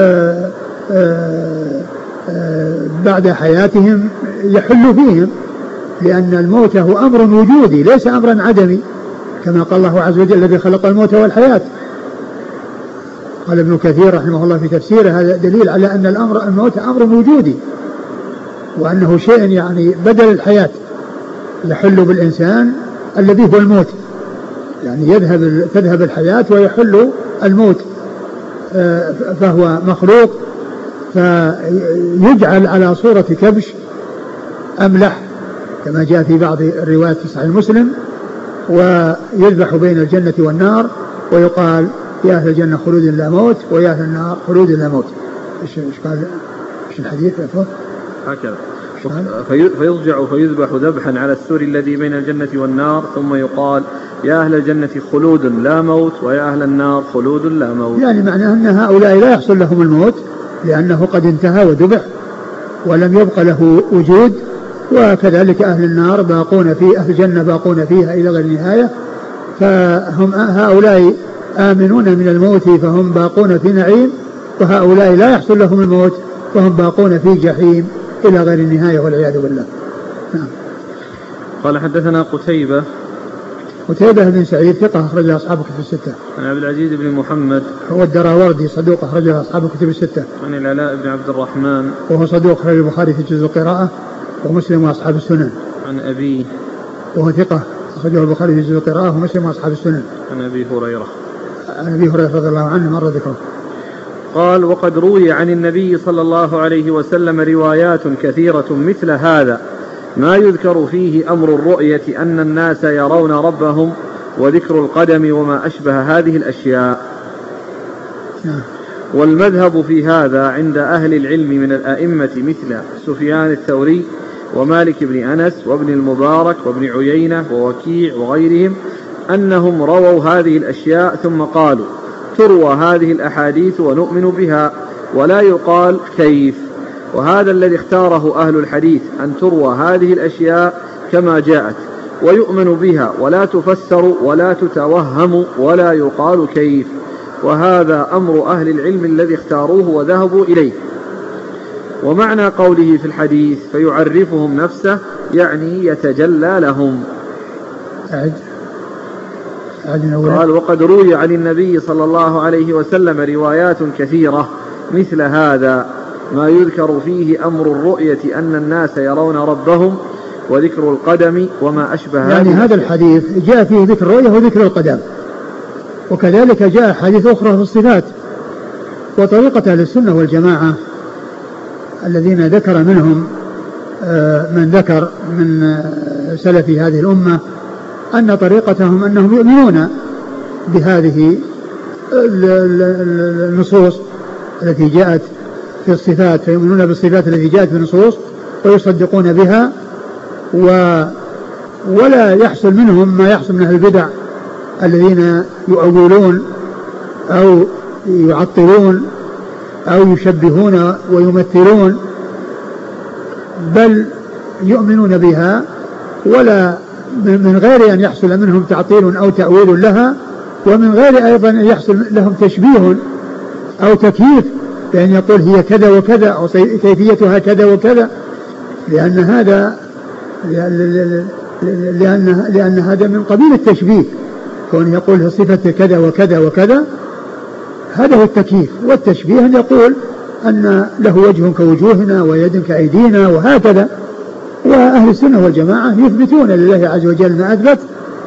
بعد حياتهم يحل فيهم، لأن الموت هو أمر وجودي ليس أمرا عدمي كما قال الله عز وجل الذي خلق الموت والحياة. قال ابن كثير رحمه الله في تفسيره هذا دليل على أن الموت أمر وجودي وأنه شيء يعني بدل الحياة يحل بالإنسان الذي هو الموت، يعني تذهب الحياة ويحل الموت، فهو مخلوق فيجعل على صورة كبش أملح كما جاء في بعض الروايات في صحيح مسلم، ويذبح بين الجنة والنار ويقال يا أهل الجنة خلود لا موت ويا أهل النار خلود لا موت. إيش قال إيش الحديث هكذا؟ فيضجع فيذبح ذبحا على السور الذي بين الجنة والنار ثم يقال يا أهل الجنة خلود لا موت ويا أهل النار خلود لا موت، يعني معناه أن هؤلاء لا يحصل لهم الموت لأنه قد انتهى وذبح ولم يبق له وجود، وكذلك أهل النار باقون في أهل الجنة باقون فيها إلى غير نهاية، فهم هؤلاء آمنون من الموت فهم باقون في نعيم، وهؤلاء لا يحصل لهم الموت فهم باقون في جحيم إلى غير النهاية والعياذ بالله. قال حدثنا قتيبة بن سعيد ثقة أخرج له أصحاب الكتب الستة. عن عبد العزيز بن محمد هو الدراوردي صدوق أخرج له أصحاب الكتب الستة. عن العلاء بن عبد الرحمن وهو صدوق أخرج البخاري في جزء القراءة ومسلم وأصحاب السنن. عن أبيه وهو ثقة أخرجه البخاري في جزء القراءة ومسلم وأصحاب السنن. عن أبي هريرة رضي الله عنه مر ذكره. قال وقد روي عن النبي صلى الله عليه وسلم روايات كثيرة مثل هذا ما يذكر فيه أمر الرؤية أن الناس يرون ربهم وذكر القدم وما أشبه هذه الأشياء. والمذهب في هذا عند أهل العلم من الأئمة مثل سفيان الثوري ومالك بن أنس وابن المبارك وابن عيينة ووكيع وغيرهم أنهم رووا هذه الأشياء ثم قالوا تروى هذه الأحاديث ونؤمن بها ولا يقال كيف، وهذا الذي اختاره أهل الحديث أن تروى هذه الأشياء كما جاءت ويؤمن بها ولا تفسر ولا تتوهم ولا يقال كيف، وهذا أمر أهل العلم الذي اختاروه وذهبوا إليه. ومعنى قوله في الحديث فيعرفهم نفسه يعني يتجلى لهم. قال وقد روي عن النبي صلى الله عليه وسلم روايات كثيرة مثل هذا ما يذكر فيه أمر الرؤية أن الناس يرون ربهم وذكر القدم وما أشبه يعني هذا الحديث جاء فيه ذكر الرؤية وذكر القدم، وكذلك جاء حديث أخرى في الصفات. وطريقة أهل السنة والجماعة الذين ذكر منهم من ذكر من سلف هذه الأمة أن طريقتهم أنهم بهذه النصوص التي جاءت في الصفات، فيؤمنون بالصفات التي جاءت في النصوص ويصدقون بها، ولا يحصل منهم ما يحصل من أهل البدع الذين يؤولون أو يعطلون أو يشبهون ويمثلون، بل يؤمنون بها ولا من غير أن يحصل منهم تعطيل أو تأويل لها، ومن غير أيضا أن يحصل لهم تشبيه أو تكييف بأن يقول هي كذا وكذا أو كيفيتها كذا وكذا، لأن هذا من قبيل التشبيه، كون يقول صفة كذا وكذا وكذا، هذا هو التكييف. والتشبيه أن يقول أن له وجه كوجوهنا ويد كأيدينا وهكذا. وأهل السنة والجماعة يثبتون لله عز وجل ما أثبت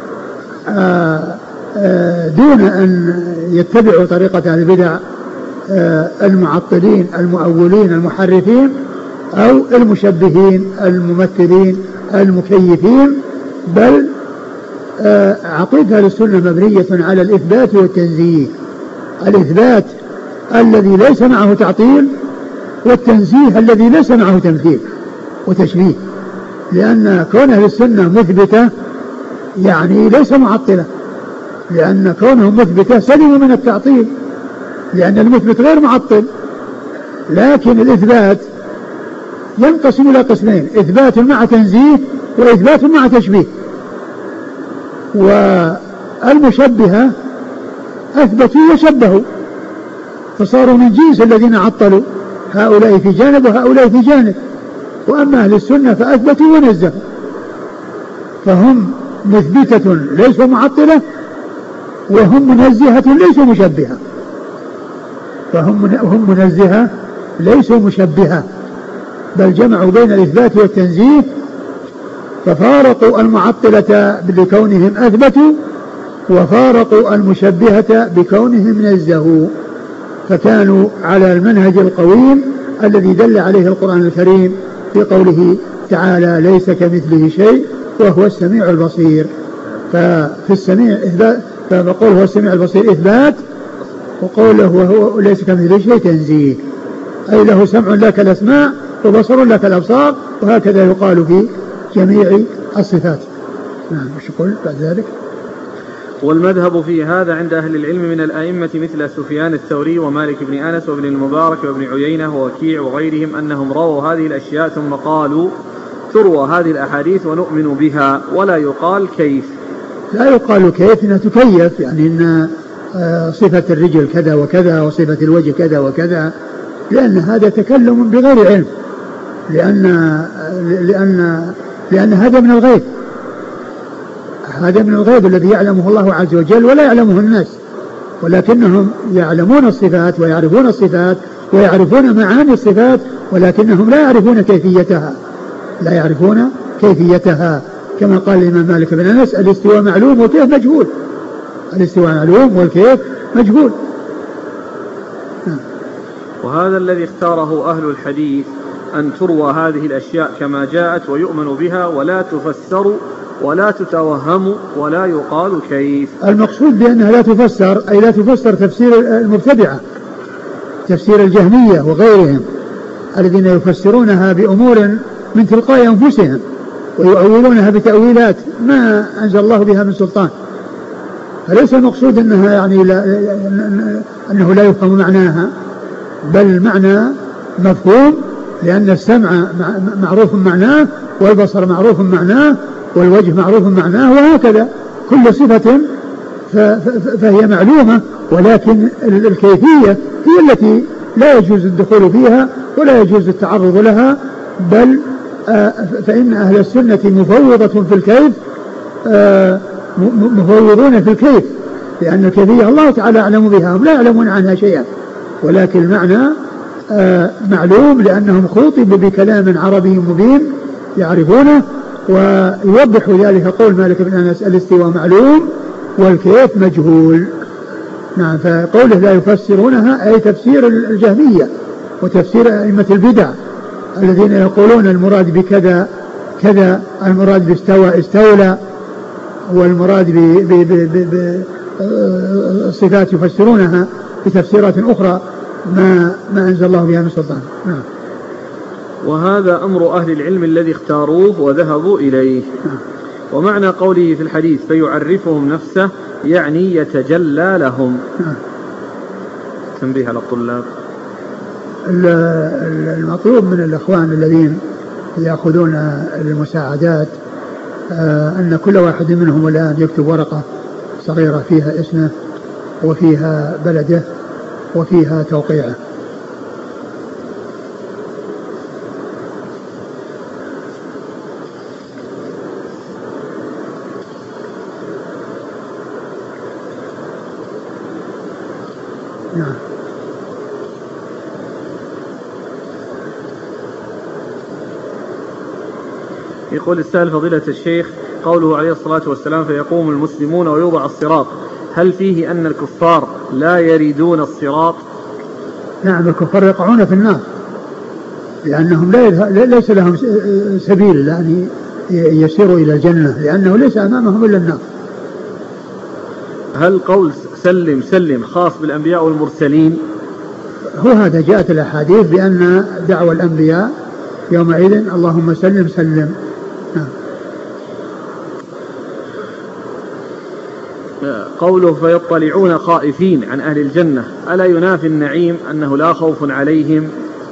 دون أن يتبعوا طريقة أهل البدع المعطلين المؤولين المحرفين أو المشبهين الممثلين المكيفين، بل عقيدة أهل السنة مبنية على الإثبات والتنزيه، الإثبات الذي ليس معه تعطيل، والتنزيه الذي ليس معه تمثيل وتشبيه، لأن كون أهل السنة مثبتة يعني ليس معطلة، لأن كونهم مثبتة سلموا من التعطيل، لأن المثبت غير معطل. لكن الإثبات ينقسم إلى قسمين: إثبات مع تنزيه وإثبات مع تشبيه. والمشبهة أثبتوا وشبهوا فصاروا من جنس الذين عطلوا، هؤلاء في جانب وهؤلاء في جانب. وأما أهل السنة فأثبتوا ونزهوا، فهم مثبتة ليسوا معطلة، وهم منزهة ليسوا مشبهة، فهم منزهة ليسوا مشبهة، بل جمعوا بين الإثبات والتنزيه، ففارقوا المعطلة بكونهم أثبتوا، وفارقوا المشبهة بكونهم نزهوا، فكانوا على المنهج القويم الذي دل عليه القرآن الكريم في قوله تعالى: ليس كمثله شيء وهو السميع البصير. ففي السميع إثبات، فقوله هو السميع البصير إثبات، وقوله وهو ليس كمثله شيء تنزيه، أي له سمع لك الأسماع وبصر لك الأبصار، وهكذا يقال في جميع الصفات. نعم. مش يقول بعد ذلك؟ والمذهب في هذا عند أهل العلم من الأئمة مثل سفيان الثوري ومالك بن أنس وابن المبارك وابن عيينة ووكيع وغيرهم أنهم رووا هذه الأشياء ثم قالوا: تروى هذه الأحاديث ونؤمن بها، ولا يقال كيف. لا يقال كيف، إنها تكيف، يعني إن صفة الرجل كذا وكذا وصفة الوجه كذا وكذا، لأن هذا تكلم بغير علم، لأن هذا من الغيب، هذا من الغيب الذي يعلمه الله عز وجل ولا يعلمه الناس، ولكنهم يعلمون الصفات ويعرفون الصفات ويعرفون معاني الصفات، ولكنهم لا يعرفون كيفيتها، كما قال الإمام مالك بن أنس: الاستواء معلوم والكيف مجهول. الاستواء معلوم والكيف مجهول. وهذا الذي اختاره أهل الحديث أن تروى هذه الأشياء كما جاءت ويؤمن بها ولا تفسر ولا تتوهم ولا يقال كيف. المقصود بأنها لا تفسر، أي لا تفسر تفسير المبتدعة، تفسير الجهمية وغيرهم الذين يفسرونها بأمور من تلقاء أنفسهم ويؤولونها بتأويلات ما أنزل الله بها من سلطان. فليس المقصود أنها يعني أنه لا يفهم معناها، بل المعنى مفهوم، لأن السمع معروف معناه، والبصر معروف معناه، والوجه معروف معناه، وهكذا كل صفة فهي معلومة، ولكن الكيفية هي التي لا يجوز الدخول فيها ولا يجوز التعرض لها، بل فإن أهل السنة مفوضة في الكيف، مفوضون في الكيف، لأن الكيفية الله تعالى أعلم بها، هم لا يعلمون عنها شيئا، ولكن المعنى معلوم لأنهم خوطبوا بكلام عربي مبين يعرفونه. ويوضح ذلك قول مالك بن أنس: الاستواء معلوم والكيف مجهول. نعم. فقوله لا يفسرونها أي تفسير الجهمية وتفسير أئمة البدع الذين يقولون المراد بكذا كذا، المراد باستوى استولى، والمراد الصفات يفسرونها بتفسيرات أخرى ما أنزل الله بها من سلطان. نعم. وهذا أمر أهل العلم الذي اختاروه وذهبوا إليه. ومعنى قوله في الحديث فيعرفهم نفسه يعني يتجلى لهم. تنبيه على الطلاب. المطلوب من الإخوان الذين يأخذون المساعدات أن كل واحد منهم الآن يكتب ورقة صغيرة فيها اسمه وفيها بلده وفيها توقيعه. نعم. يقول السائل فضيلة الشيخ قوله عليه الصلاة والسلام فيقوم المسلمون ويوضع الصراط، هل فيه أن الكفار لا يريدون الصراط؟ نعم، الكفار يقعون في النار لأنهم ليس لهم سبيل أن يسيروا إلى الجنة لأنه ليس أمامهم إلا النار. هل قول سلم سلم خاص بالأنبياء والمرسلين؟ هو هذا جاءت الأحاديث بأن دعوى الأنبياء يومئذ اللهم سلم سلم. قوله فيطلعون خائفين عن أهل الجنة ألا ينافي النعيم أنه لا خوف عليهم؟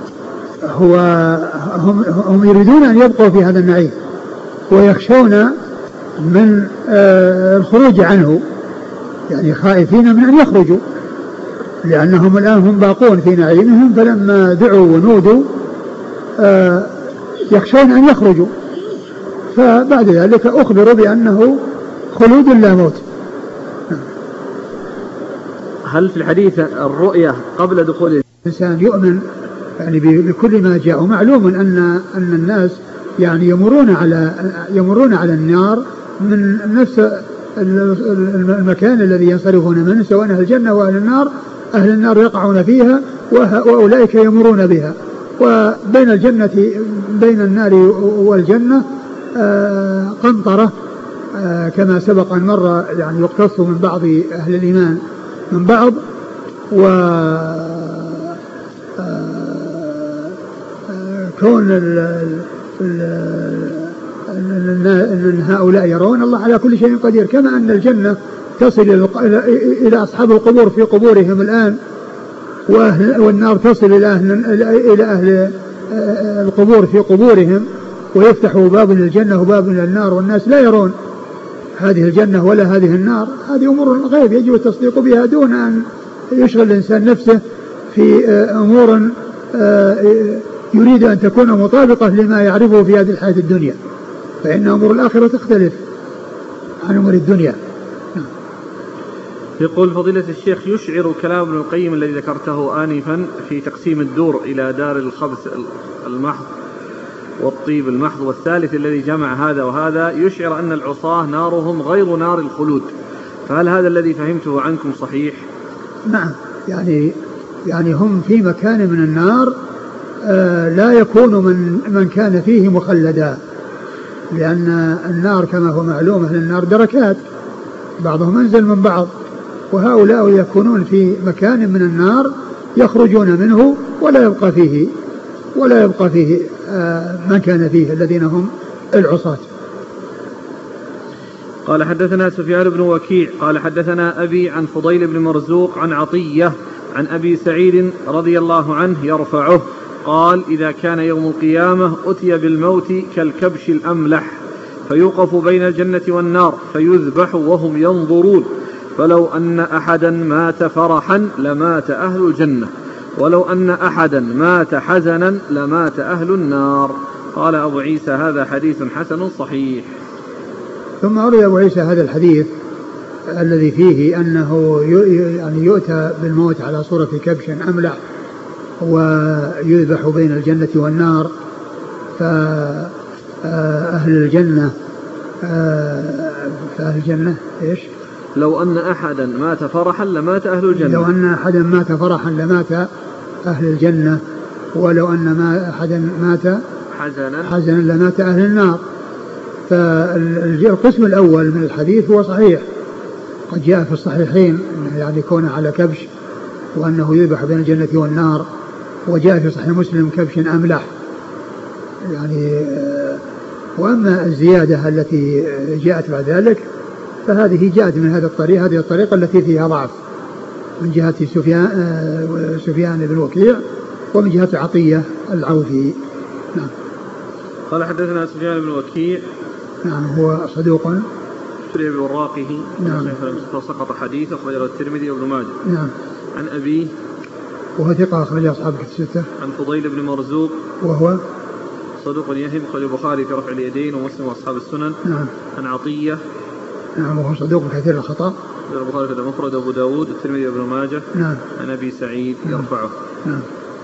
هم يريدون أن يبقوا في هذا النعيم ويخشون من الخروج عنه، يعني خائفين من أن يخرجوا لأنهم الآن هم باقون في نعيمهم، فلما دعوا ونودوا يخشون أن يخرجوا، فبعد ذلك أخبروا بأنه خلود لا موت. هل في الحديث الرؤية قبل دخول الإنسان يؤمن يعني بكل ما جاء، ومعلوم أن الناس يعني يمرون على النار من نفس المكان الذي ينصرفون منه، سواء أهل الجنة وأهل النار. أهل النار يقعون فيها وأولئك يمرون بها، وبين بين النار والجنة قنطرة كما سبق أن مر، يعني يقتص من بعض أهل الإيمان من بعض، كون أن هؤلاء يرون الله على كل شيء قدير، كما أن الجنة تصل إلى أصحاب القبور في قبورهم الآن، والنار تصل إلى أهل القبور في قبورهم، ويفتح باب للجنة وباب للنار، والناس لا يرون هذه الجنة ولا هذه النار. هذه أمور غيب يجب التصديق بها دون أن يشغل الإنسان نفسه في أمور يريد أن تكون مطابقة لما يعرفه في هذه الحياة الدنيا، فإن أمور الآخرة تختلف عن أمور الدنيا. يقول فضيلة الشيخ يشعر كلام ابن القيم الذي ذكرته آنفا في تقسيم الدور إلى دار الخبث المحض والطيب المحض والثالث الذي جمع هذا وهذا، يشعر أن العصاة نارهم غير نار الخلود، فهل هذا الذي فهمته عنكم صحيح؟ نعم، يعني هم في مكان من النار لا يكون من كان فيه مخلدا، لأن النار كما هو معلوم أهل النار دركات، بعضهم أنزل من بعض، وهؤلاء يكونون في مكان من النار يخرجون منه ولا يبقى فيه من كان فيه الذين هم العصاة. قال حدثنا سفيان بن وكيع قال حدثنا أبي عن فضيل بن مرزوق عن عطية عن أبي سعيد رضي الله عنه يرفعه قال إذا كان يوم القيامة أتي بالموت كالكبش الأملح فيوقف بين الجنة والنار فيذبح وهم ينظرون، فلو أن أحدا مات فرحا لمات أهل الجنة، ولو أن أحدا مات حزنا لمات أهل النار. قال أبو عيسى هذا حديث حسن صحيح. ثم أروي أبو عيسى هذا الحديث الذي فيه أنه يعني يؤتى بالموت على صورة كبش أملح ويذبح بين الجنة والنار، فأهل الجنة إيش؟ لو أن أحدا مات فرحا لمات أهل الجنة، لو أن أحدا مات فرحا لمات أهل الجنة، ولو أن أحدا مات حزنا لمات أهل النار. فالقسم الأول من الحديث هو صحيح، قد جاء في الصحيحين أنه يعني كونه على كبش وأنه يذبح بين الجنة والنار. وجاء في صحيح مسلم كبش أملح يعني. وأما الزيادة التي جاءت بعد ذلك فهذه جاءت من هذه الطريقة التي فيها ضعف من جهة سفيان بن وكيع ومن جهة عطية العوفي. نعم. قال حدثنا سفيان بن وكيع. نعم هو صدوق اشتري بوراقه. نعم. سقط حديث أخرجه الترمذي وابن ماجه. نعم. عن أبيه وهو ثقة أخرج أصحاب الستة. عن فضيل بن مرزوق وهو صدوق يهم أخرج البخاري في رفع اليدين ومسلم وأصحاب السنن. نعم. عن عطية. نعم وهو صدوق كثير الخطأ. البخاري في المفرد وأبو داود والترمذي وابن ماجه. نعم. عن أبي سعيد يرفعه. نعم.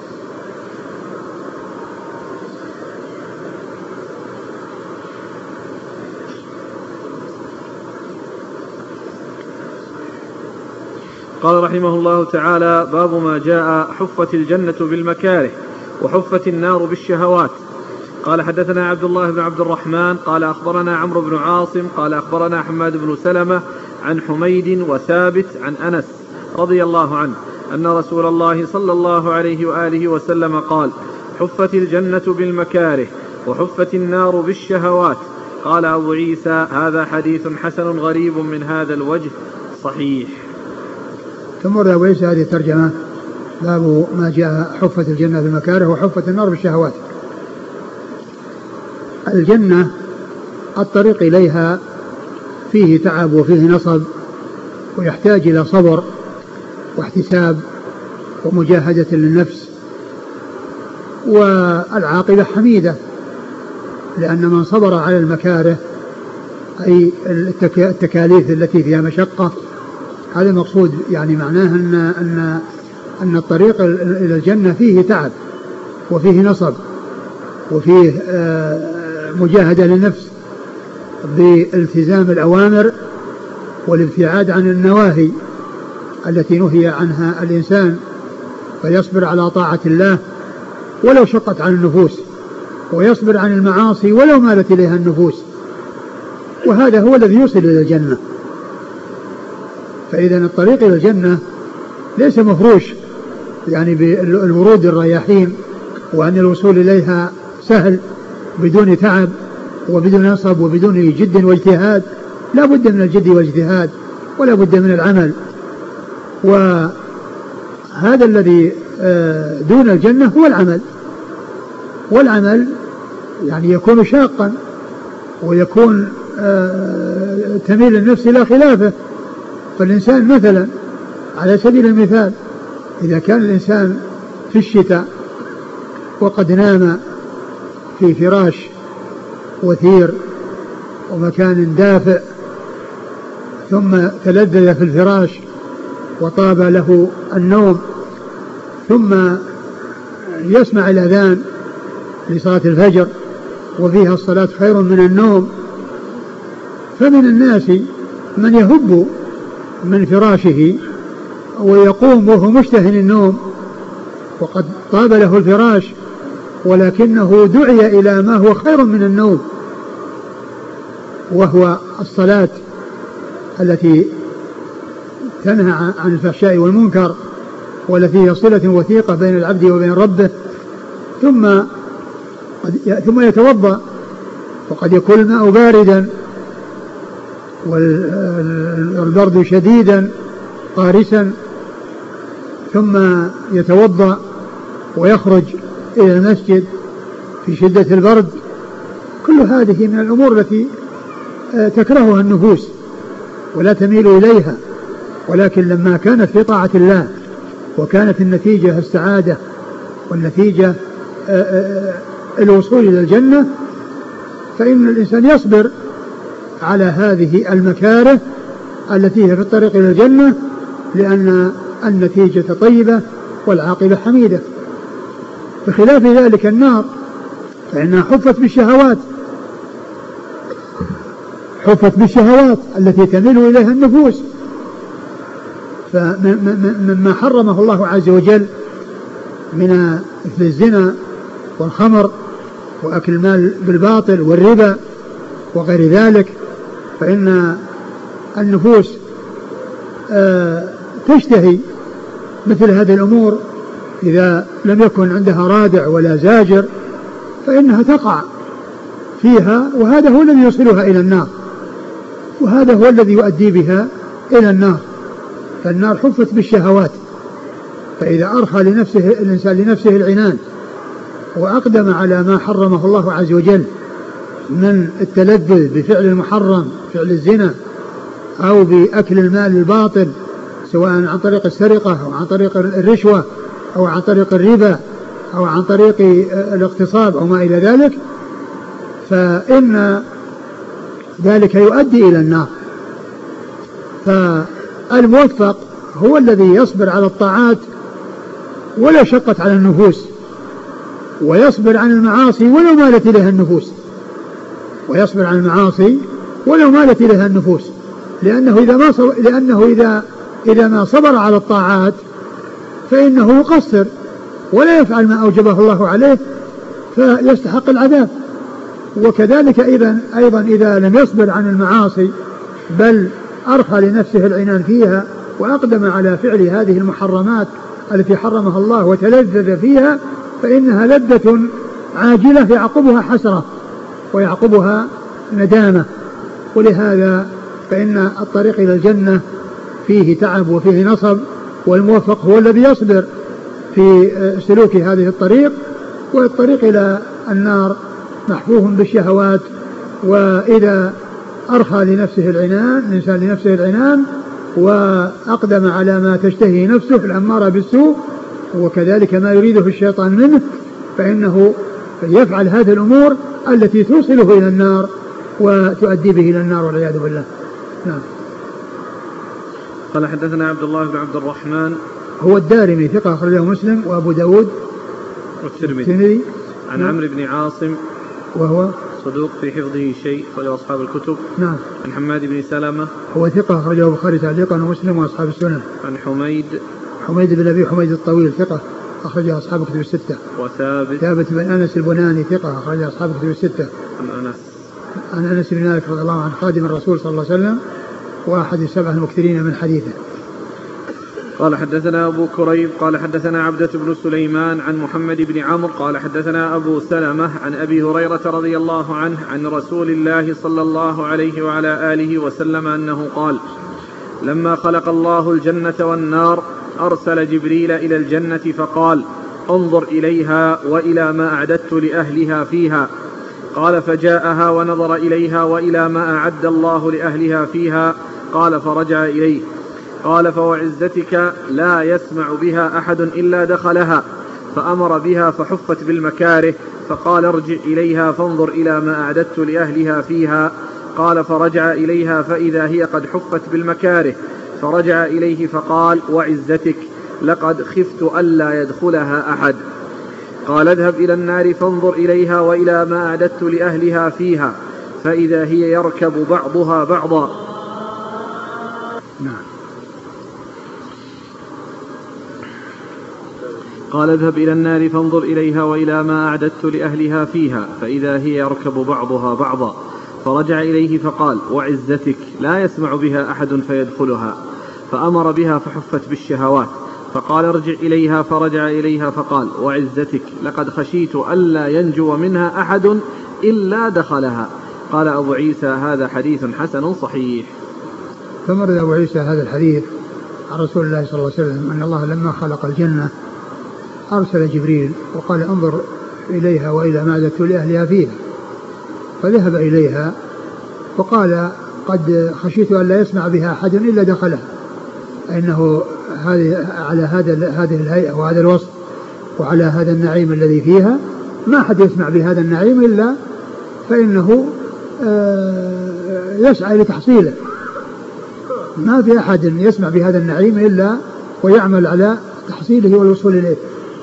قال رحمه الله تعالى: باب ما جاء حفت الجنة بالمكاره وحفت النار بالشهوات. قال حدثنا عبد الله بن عبد الرحمن قال أخبرنا عمرو بن عاصم قال أخبرنا حماد بن سلمة عن حميد وثابت عن أنس رضي الله عنه أن رسول الله صلى الله عليه وآله وسلم قال: حفت الجنة بالمكاره وحفت النار بالشهوات. قال أبو عيسى: هذا حديث حسن غريب من هذا الوجه صحيح. ثم ورد أبو عيسى هذه الترجمة: باب ما جاء حفت الجنة بالمكاره وحفت النار بالشهوات. الجنة الطريق إليها فيه تعب وفيه نصب ويحتاج إلى صبر واحتساب ومجاهدة للنفس، والعاقبة حميدة، لأن من صبر على المكاره أي التكاليف التي فيها مشقة هذا المقصود، يعني معناه أن الطريق إلى الجنة فيه تعب وفيه نصب وفيه مجاهدة للنفس بالتزام الأوامر والابتعاد عن النواهي التي نهي عنها الإنسان، فيصبر على طاعة الله ولو شقت عن النفوس، ويصبر عن المعاصي ولو مالت إليها النفوس، وهذا هو الذي يوصل إلى الجنة. فإذا الطريق إلى الجنة ليس مفروش يعني بالورود الرياحين، وأن الوصول إليها سهل بدون تعب وبدون نصب وبدون جد واجتهاد. لا بد من الجد والاجتهاد ولا بد من العمل، وهذا الذي دون الجنة هو العمل، والعمل يعني يكون شاقا ويكون تميل النفس إلى خلافه. فالإنسان مثلا على سبيل المثال إذا كان الإنسان في الشتاء وقد نام في فراش وثير ومكان دافئ ثم تلذذ في الفراش وطاب له النوم، ثم يسمع الأذان لصلاة الفجر وفيها الصلاة خير من النوم، فمن الناس من يهب من فراشه ويقوم وهو مشتهي النوم وقد طاب له الفراش، ولكنه دعي إلى ما هو خير من النوم، وهو الصلاة التي تنهى عن الفحشاء والمنكر والتي هي صلة وثيقة بين العبد وبين ربه. ثم يتوضأ وقد يكون الماء باردا والبرد شديدا قارسا، ثم يتوضأ ويخرج إلى المسجد في شدة البرد. كل هذه من الأمور التي تكرهها النفوس ولا تميل إليها، ولكن لما كانت في طاعة الله وكانت النتيجة السعادة والنتيجة الوصول إلى الجنة، فإن الإنسان يصبر على هذه المكاره التي هي في الطريق إلى الجنة، لأن النتيجة طيبة والعاقبة حميدة. بخلاف ذلك النار فإنها حفت بالشهوات التي تميل إليها النفوس. فمما حرمه الله عز وجل من الزنا والخمر وأكل المال بالباطل والربا وغير ذلك، فإن النفوس تشتهي مثل هذه الأمور إذا لم يكن عندها رادع ولا زاجر فإنها تقع فيها، وهذا هو الذي يوصلها إلى النار، وهذا هو الذي يؤدي بها إلى النار. فالنار حفت بالشهوات، فإذا أرخى الإنسان لنفسه العنان وأقدم على ما حرمه الله عز وجل من التلذذ بفعل المحرم، فعل الزنا، أو بأكل المال الباطل سواء عن طريق السرقة أو عن طريق الرشوة أو عن طريق الربا أو عن طريق الاغتصاب أو ما إلى ذلك، فإن ذلك يؤدي إلى النار. فالموفق هو الذي يصبر على الطاعات ولا شقت على النفوس، ويصبر عن المعاصي ولو مالت إليها النفوس، ويصبر عن المعاصي ولو مالت إليها النفوس، لأنه إذا ما صبر على الطاعات فإنه يقصر ولا يفعل ما أوجبه الله عليه فيستحق العذاب. وكذلك أيضا إذا لم يصبر عن المعاصي بل أرخى لنفسه العنان فيها وأقدم على فعل هذه المحرمات التي حرمها الله وتلذذ فيها، فإنها لذة عاجلة يعقبها حسرة ويعقبها ندامة. ولهذا فإن الطريق إلى الجنة فيه تعب وفيه نصب، والموفق هو الذي يصبر في سلوك هذه الطريق. والطريق إلى النار محفوف بالشهوات، وإذا أرخى لنفسه العنان الإنسان لنفسه العنان وأقدم على ما تشتهي نفسه الأمارة بالسوء وكذلك ما يريده الشيطان منه، فإنه يفعل هذه الأمور التي توصله إلى النار وتؤدي به إلى النار والعياذ بالله. نعم. قال حدثنا عبد الله بن عبد الرحمن هو الدارمي ثقة أخرجه مسلم وأبو داود والترمذي عن عمرو بن عاصم وهو صدوق في حفظه شيء أخرجه أصحاب الكتب. نعم. عن حماد بن سلمة هو ثقة أخرجه البخاري تعليقا ومسلم وأصحاب السنن. عن حميد بن أبي حميد الطويل ثقة أخرجه أصحاب الكتب الستة. ثابت بن أنس البناني ثقة أخرجه أصحاب الكتب الستة. عن أنس بن مالك رضي الله عنه خادم الرسول صلى الله عليه وسلم وأحد السبعة المكثرين من حديثه. قال حدثنا أبو كريب قال حدثنا عبدة بن سليمان عن محمد بن عمرو قال حدثنا أبو سلمة عن أبي هريرة رضي الله عنه عن رسول الله صلى الله عليه وعلى آله وسلم أنه قال: لما خلق الله الجنة والنار أرسل جبريل إلى الجنة فقال: انظر إليها وإلى ما أعددت لأهلها فيها. قال: فجاءها ونظر إليها وإلى ما أعد الله لأهلها فيها. قال: فرجع إليه. قال: فوعزتك لا يسمع بها أحد إلا دخلها. فأمر بها فحفت بالمكاره. فقال: ارجع إليها فانظر إلى ما أعددت لأهلها فيها. قال: فرجع إليها فإذا هي قد حفت بالمكاره. فرجع إليه فقال: وعزتك لقد خفت ألا يدخلها أحد. قال: اذهب إلى النار فانظر إليها وإلى ما أعددت لأهلها فيها. فإذا هي يركب بعضها بعضا. قال: اذهب إلى النار فانظر إليها وإلى ما أعددت لأهلها فيها. فإذا هي يركب بعضها بعضا. فرجع إليه فقال: وعزتك لا يسمع بها أحد فيدخلها. فأمر بها فحفت بالشهوات. فقال: ارجع إليها. فرجع إليها فقال: وعزتك لقد خشيت ألا ينجو منها أحد إلا دخلها. قال أبو عيسى: هذا حديث حسن صحيح. ثم رد أبو عيسى هذا الحديث عن رسول الله صلى الله عليه وسلم أن الله لما خلق الجنة أرسل جبريل وقال: انظر إليها وإلى ما أعددت لأهلها فيها. فذهب إليها وقال: قد خشيت أن لا يسمع بها أحد إلا دخلها، إنه على هذه الهيئة وهذا الوصف وعلى هذا النعيم الذي فيها ما أحد يسمع بهذا النعيم إلا فإنه يسعى لتحصيله. ما في أحد يسمع بهذا النعيم إلا ويعمل على تحصيله والوصول إليه.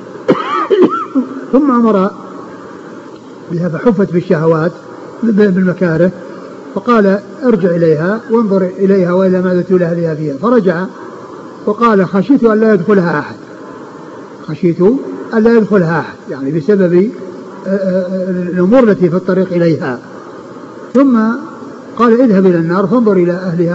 ثم أمر بها فحفت بالشهوات بالمكاره. فقال: ارجع إليها وانظر إليها وإلى ما أعددت لأهلها فيها. فرجع وقال: خشيت أن لا يدخلها أحد. خشيت أن لا يدخلها أحد يعني بسبب الأمور التي في الطريق إليها. ثم قال اذهب إلى النار فانظر إلى أهلها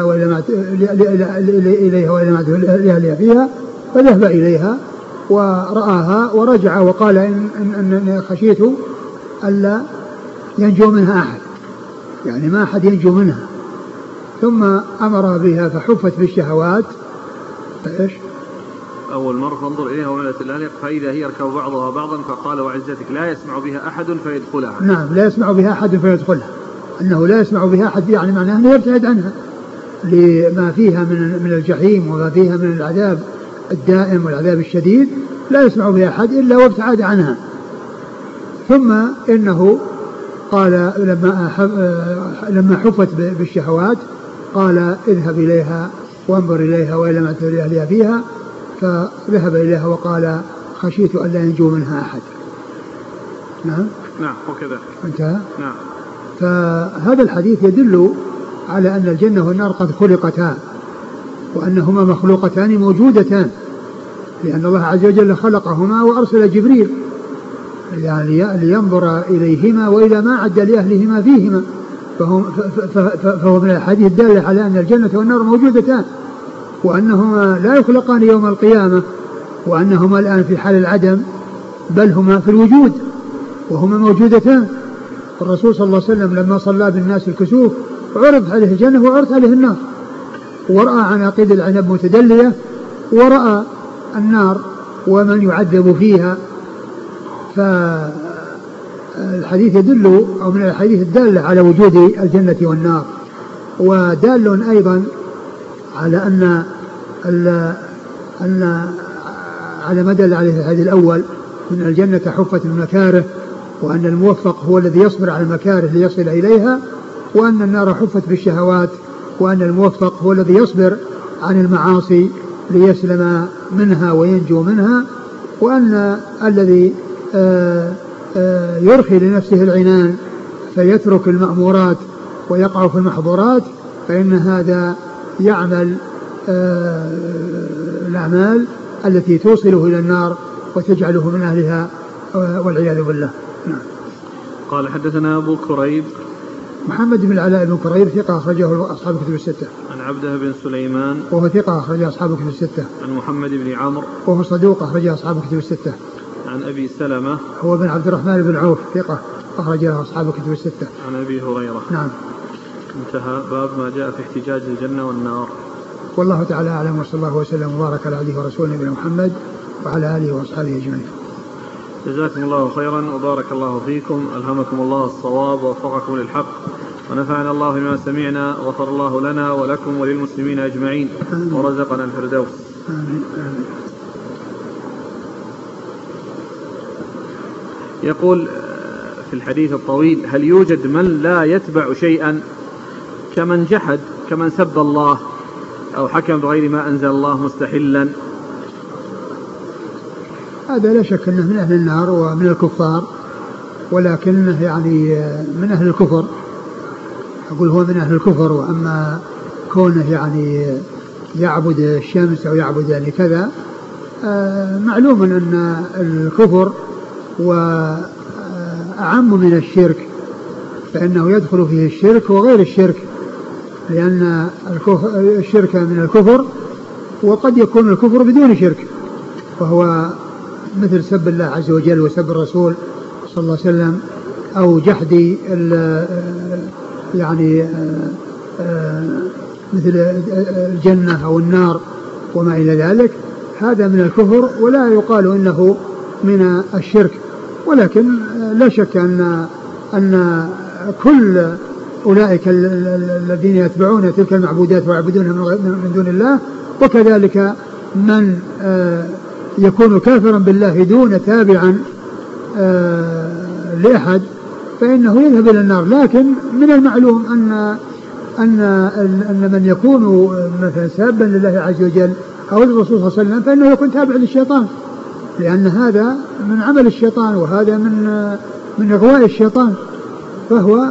إليها وإلى ما لأهلها فيها، فذهب إليها ورآها ورجع وقال إن خشيت ألا ينجو منها أحد، يعني ما أحد ينجو منها. ثم أمر بها فحفت بالشهوات. فإيش؟ أول مرة فانظر إليها وملأت الأهل فإذا هي يركب بعضها بعضا فقال وعزتك لا يسمع بها أحد فيدخلها. نعم، لا يسمع بها أحد فيدخلها، أنه لا يسمع بها أحد يعني معناه أنه يبتعد عنها لما فيها من الجحيم وما فيها من العذاب الدائم والعذاب الشديد، لا يسمع بها أحد إلا وابتعد عنها. ثم إنه قال لما حفت بالشهوات قال اذهب إليها وانظر إليها وإلى ما أهلها فيها، فذهب إليها وقال خشيت أن لا ينجو منها أحد. نعم وكذا انتهى. نعم. فهذا الحديث يدل على أن الجنة والنار قد خلقتا وأنهما مخلوقتان موجودتان، لأن الله عز وجل خلقهما وأرسل جبريل يعني لينظر إليهما وإلى ما عد لأهلهما فيهما، فهو من الحديث الدال على أن الجنة والنار موجودتان وأنهما لا يخلقان يوم القيامة، وأنهما الآن في حال العدم، بل هما في الوجود وهما موجودتان. الرسول صلى الله عليه وسلم لما صلى بالناس الكسوف عرض عليه الجنة وعرض عليه النار، ورأى عناقيد العنب متدلية ورأى النار ومن يعذب فيها. فالحديث يدل أو من الحديث الدال على وجود الجنة والنار، ودال أيضا على أن على ما دل عليه الحديث الأول من الجنة حفت المكاره، وأن الموفق هو الذي يصبر على المكاره ليصل إليها، وأن النار حفت بالشهوات، وأن الموفق هو الذي يصبر عن المعاصي ليسلم منها وينجو منها، وأن الذي يرخي لنفسه العنان فيترك المأمورات ويقع في المحظورات فإن هذا يعمل الأعمال التي توصله إلى النار وتجعله من أهلها والعياذ بالله. نعم. قال حدثنا أبو كريب محمد بن العلاء بن كريب ثقة أخرجه أصحاب الكتب الستة. عن عبده بن سليمان وهو ثقة أخرجه أصحاب الكتب الستة. عن محمد بن عمرو وهو صدوق أخرجه أصحاب الكتب الستة. عن أبي سلمة هو بن عبد الرحمن بن عوف ثقة أخرجه أصحاب الكتب الستة. عن أبي هريرة. نعم. انتهى باب ما جاء في احتجاج الجنة والنار. والله تعالى أعلم، وصلى الله وسلم وبارك على عبده ورسوله نبينا محمد وعلى آله وأصحابه أجمعين. جزاكم الله خيرا وبارك الله فيكم، ألهمكم الله الصواب ووفقكم للحق، ونفعنا الله بما سمعنا، وغفر الله لنا ولكم وللمسلمين أجمعين، ورزقنا الفردوس. آمين. يقول في الحديث الطويل: هل يوجد من لا يتبع شيئا كمن جحد، كمن سب الله أو حكم بغير ما أنزل الله مستحلا؟ هذا لا شك أنه من أهل النار ومن الكفار، ولكنه يعني من أهل الكفر، أقول هو من أهل الكفر. وأما كونه يعني يعبد الشمس أو يعبد يعني كذا، معلوم أن الكفر وأعم من الشرك، فإنه يدخل فيه الشرك وغير الشرك، لأن الشرك من الكفر، وقد يكون الكفر بدون شرك، وهو مثل سب الله عز وجل وسب الرسول صلى الله عليه وسلم، أو جحد يعني مثل الجنة أو النار وما إلى ذلك. هذا من الكفر ولا يقال إنه من الشرك، ولكن لا شك أن كل أولئك الذين يتبعون تلك المعبودات ويعبدونها من دون الله، وكذلك من يكون كافرا بالله دون تابعا لأحد فإنه يذهب إلى النار. لكن من المعلوم أن من يكون مثلا سابا لله عز وجل أو الرسول صلى الله عليه وسلم فإنه يكون تابع للشيطان، لأن هذا من عمل الشيطان، وهذا من إغواء الشيطان. فهو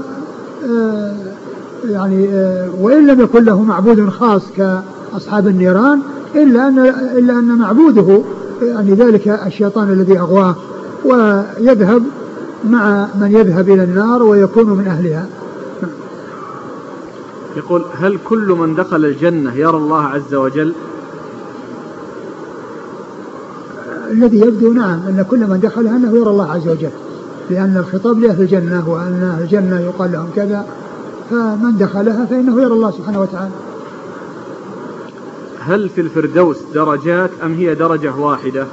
يعني وإن لم يكن له معبود خاص كأصحاب النيران، إلا أن معبوده يعني ذلك الشيطان الذي أغواه، ويذهب مع من يذهب إلى النار ويكون من أهلها. يقول: هل كل من دخل الجنة يرى الله عز وجل؟ الذي يبدو نعم أن كل من دخلها أنه يرى الله عز وجل، لأن الخطاب لأهل الجنة وأن أهل الجنة يقال لهم كذا، فمن دخلها فإنه يرى الله سبحانه وتعالى. هل في الفردوس درجات أم هي درجة واحدة؟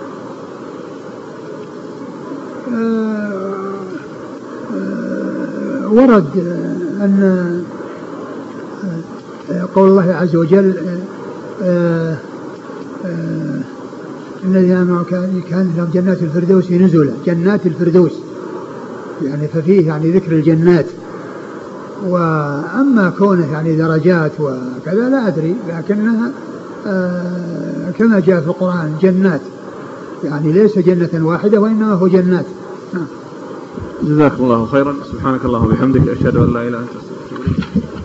ورد أن قول الله عز وجل الذين آمنوا كان لهم جنات الفردوس نزلا، جنات الفردوس يعني ففيه يعني ذكر الجنات. وأما كونه يعني درجات وكذا لا أدري، لكنها كما جاء في القرآن جنات، يعني ليس جنة واحدة وإنما هو جنات. جزاك الله خيرا. سبحانك اللهم وبحمدك، أشهد أن لا إله إلا أنت، أستغفرك.